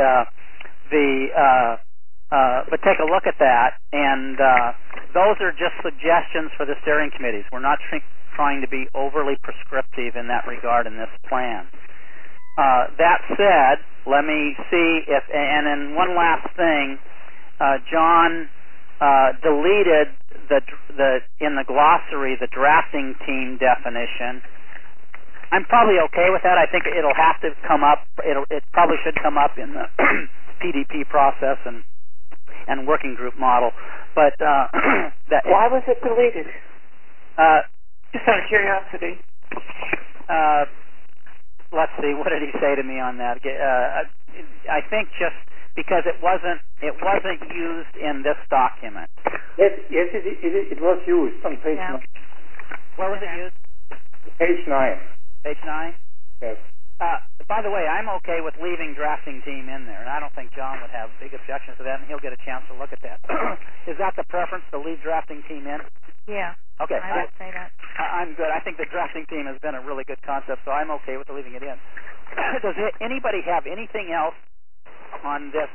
B: but take a look at that. And those are just suggestions for the steering committees. We're not trying to be overly prescriptive in that regard in this plan. That said, let me see if. And then one last thing, John deleted in the glossary the drafting team definition. I'm probably okay with that. I think it'll have to come up. It probably should come up in the PDP process and working group model. But
G: why was it deleted? Just out of curiosity.
B: Let's see. What did he say to me on that? I think just because it wasn't used in this document.
M: Yes, it was used on page 9.
B: Where was it used?
M: Page 9.
B: Page 9?
M: Yes.
B: By the way, I'm okay with leaving drafting team in there, and I don't think John would have big objections to that, and he'll get a chance to look at that. Is that the preference, to leave drafting team in?
C: Yeah.
B: Okay.
C: I would say that.
B: I'm good. I think the drafting team has been a really good concept, so I'm okay with leaving it in. Does anybody have anything else on this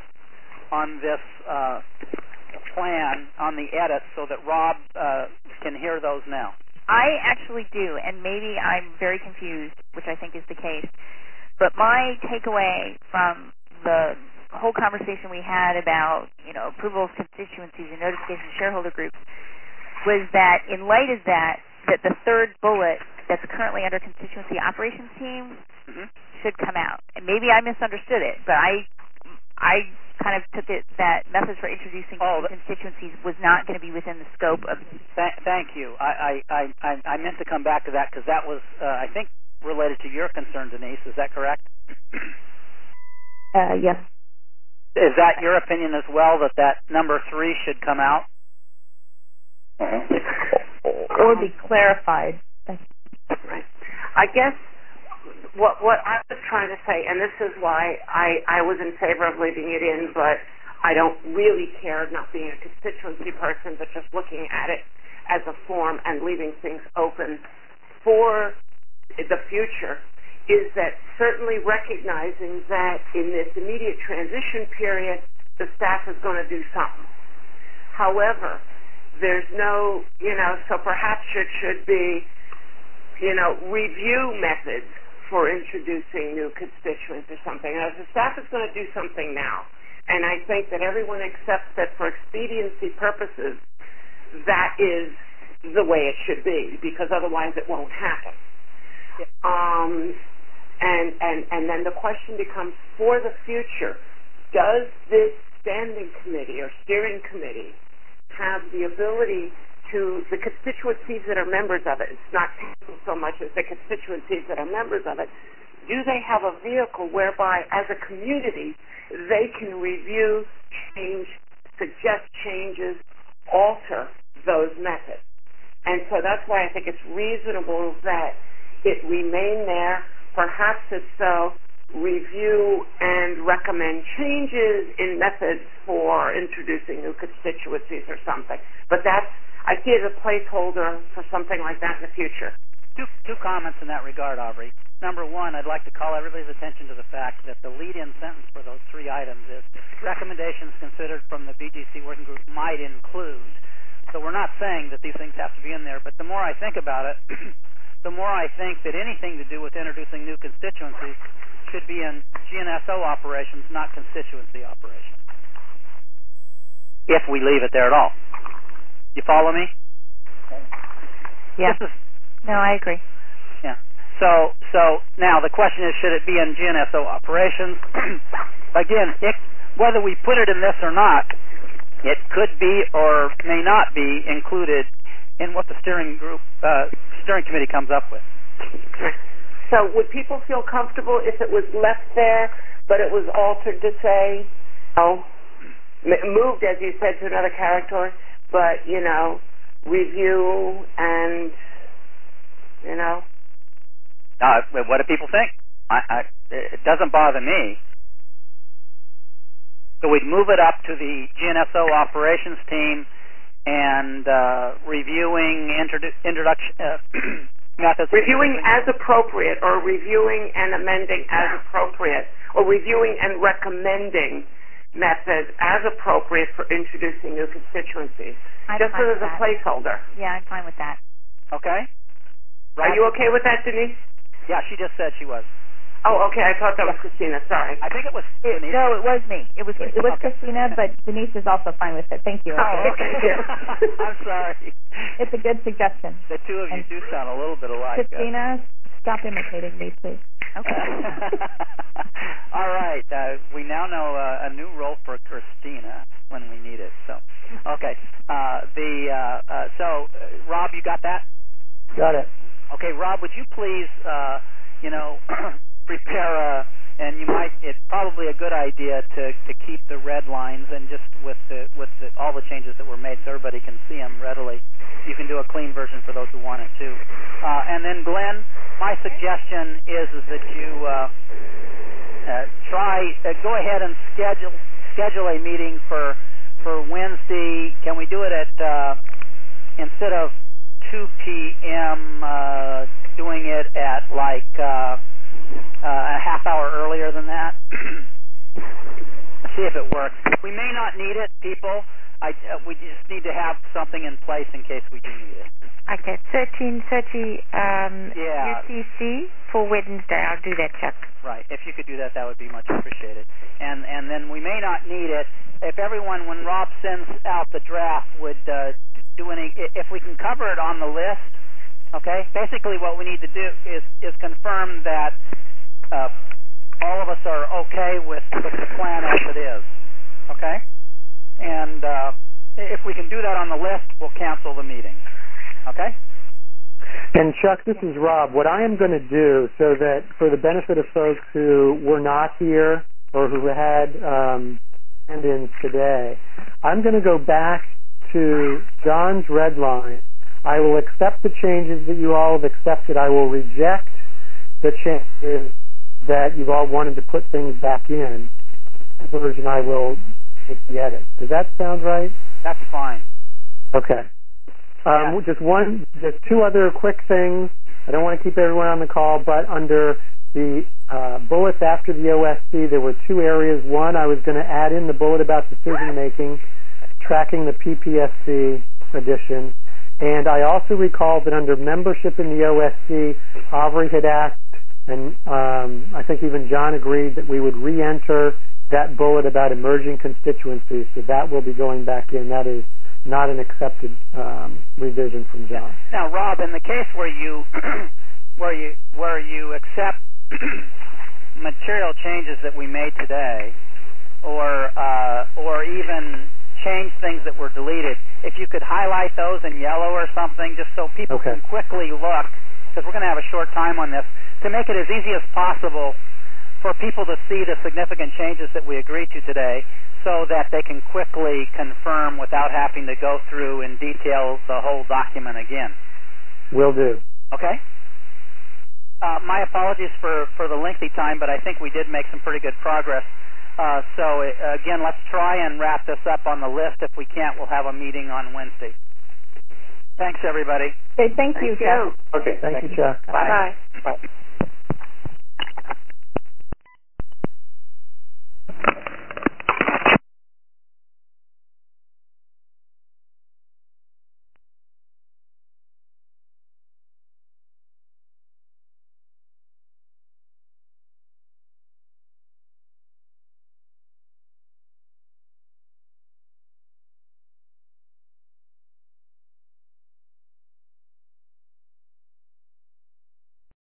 B: plan, on the edits, so that Rob can hear those now?
K: I actually do, and maybe I'm very confused, which I think is the case. But my takeaway from the whole conversation we had about, approval of constituencies and notification of shareholder groups was that in light of that the third bullet that's currently under constituency operations team should come out. And maybe I misunderstood it, but I kind of took it that methods for introducing constituencies was not going to be within the scope of.
B: Thank you. I meant to come back to that because that was, I think, related to your concern, Denise. Is that correct?
D: Yes.
B: Is that your opinion as well, that number 3 should come out?
D: Or be clarified.
G: Right. I guess what I was trying to say, and this is why I was in favor of leaving it in, but I don't really care, not being a constituency person, but just looking at it as a form and leaving things open for the future, is that certainly recognizing that in this immediate transition period, the staff is going to do something. However, there's no, so perhaps it should be, review methods for introducing new constituents or something. Now, the staff is going to do something now, and I think that everyone accepts that for expediency purposes, that is the way it should be, because otherwise it won't happen. And then the question becomes, for the future, does this standing committee or steering committee have the ability to, the constituencies that are members of it, it's not so much as the constituencies that are members of it, do they have a vehicle whereby, as a community, they can review, change, suggest changes, alter those methods? And so that's why I think it's reasonable that it remain there. Perhaps it's review and recommend changes in methods for introducing new constituencies or something. But I see it as a placeholder for something like that in the future.
B: Two comments in that regard, Aubrey. number one, I'd like to call everybody's attention to the fact that the lead-in sentence for those three items is recommendations considered from the BGC working group might include. So we're not saying that these things have to be in there, but the more I think about it, the more I think that anything to do with introducing new constituencies should be in GNSO operations, not constituency operations, if we leave it there at all. You follow me?
K: Yeah. No, I agree.
B: Yeah. So now the question is, should it be in GNSO operations? Again, whether we put it in this or not, it could be or may not be included in what the steering committee comes up with.
G: So would people feel comfortable if it was left there, but it was altered to say, moved, as you said, to another character, but, review and,
B: what do people think? It doesn't bother me. So we'd move it up to the GNSO operations team and reviewing introduction methods.
G: Reviewing as appropriate, or reviewing and amending as appropriate, or reviewing and recommending methods as appropriate for introducing new constituencies. Just as a placeholder.
K: Yeah, I'm fine with that.
B: Okay.
G: Are you okay with that, Denise?
B: Yeah, she just said she was.
G: Oh, okay. I thought that was Christina. Sorry.
B: I think it was Denise.
K: No, it was me. It was
D: Christina, but Denise is also fine with it. Thank you.
B: Oh, okay. I'm sorry.
D: It's a good suggestion.
B: The two of you do sound a little bit alike.
D: Christina, stop imitating me, please.
K: Okay.
B: All right. We now know a new role for Christina when we need it. So, okay. Rob, you got that?
H: Got it.
B: Okay, Rob, would you please, prepare and it's probably a good idea to keep the red lines and just with all the changes that were made so everybody can see them readily. You can do a clean version for those who want it too. And then Glenn, my suggestion is that you go ahead and schedule a meeting for Wednesday. Can we do it at instead of 2 p.m. Doing it at like a half hour earlier than that? See if it works. We may not need it, people. We just need to have something in place in case we do need it.
C: Okay, 13:30 UTC for Wednesday. I'll do that, Chuck.
B: Right. If you could do that, that would be much appreciated. And then we may not need it. If everyone, when Rob sends out the draft, would if we can cover it on the list. Okay. Basically, what we need to do is confirm that all of us are okay with the plan as it is. Okay. And if we can do that on the list, we'll cancel the meeting. Okay?
H: And Chuck, this is Rob. What I am going to do, so that for the benefit of folks who were not here or who had stand-ins today, I'm going to go back to John's red line. I will accept the changes that you all have accepted. I will reject the changes that you've all wanted to put things back in. The version I will make the edit. Does that sound right?
B: That's fine.
H: Okay. Just two other quick things. I don't want to keep everyone on the call, but under the bullets after the OSC, there were two areas. One, I was going to add in the bullet about decision making, tracking the PPSC edition. And I also recall that under membership in the OSC, Aubrey had asked, and I think even John agreed, that we would re-enter that bullet about emerging constituencies. So that will be going back in. That is not an accepted revision from John.
B: Now, Rob, in the case where you where you accept material changes that we made today, or even change things that were deleted, if you could highlight those in yellow or something, just so people can quickly look, because we're going to have a short time on this, to make it as easy as possible for people to see the significant changes that we agreed to today, so that they can quickly confirm without having to go through in detail the whole document again.
H: Will do.
B: Okay. My apologies for the lengthy time, but I think we did make some pretty good progress. Again, let's try and wrap this up on the list. If we can't, we'll have a meeting on Wednesday. Thanks, everybody.
D: Okay, thank you, Chuck.
H: Okay, thank you, Chuck.
B: Bye.
G: Bye.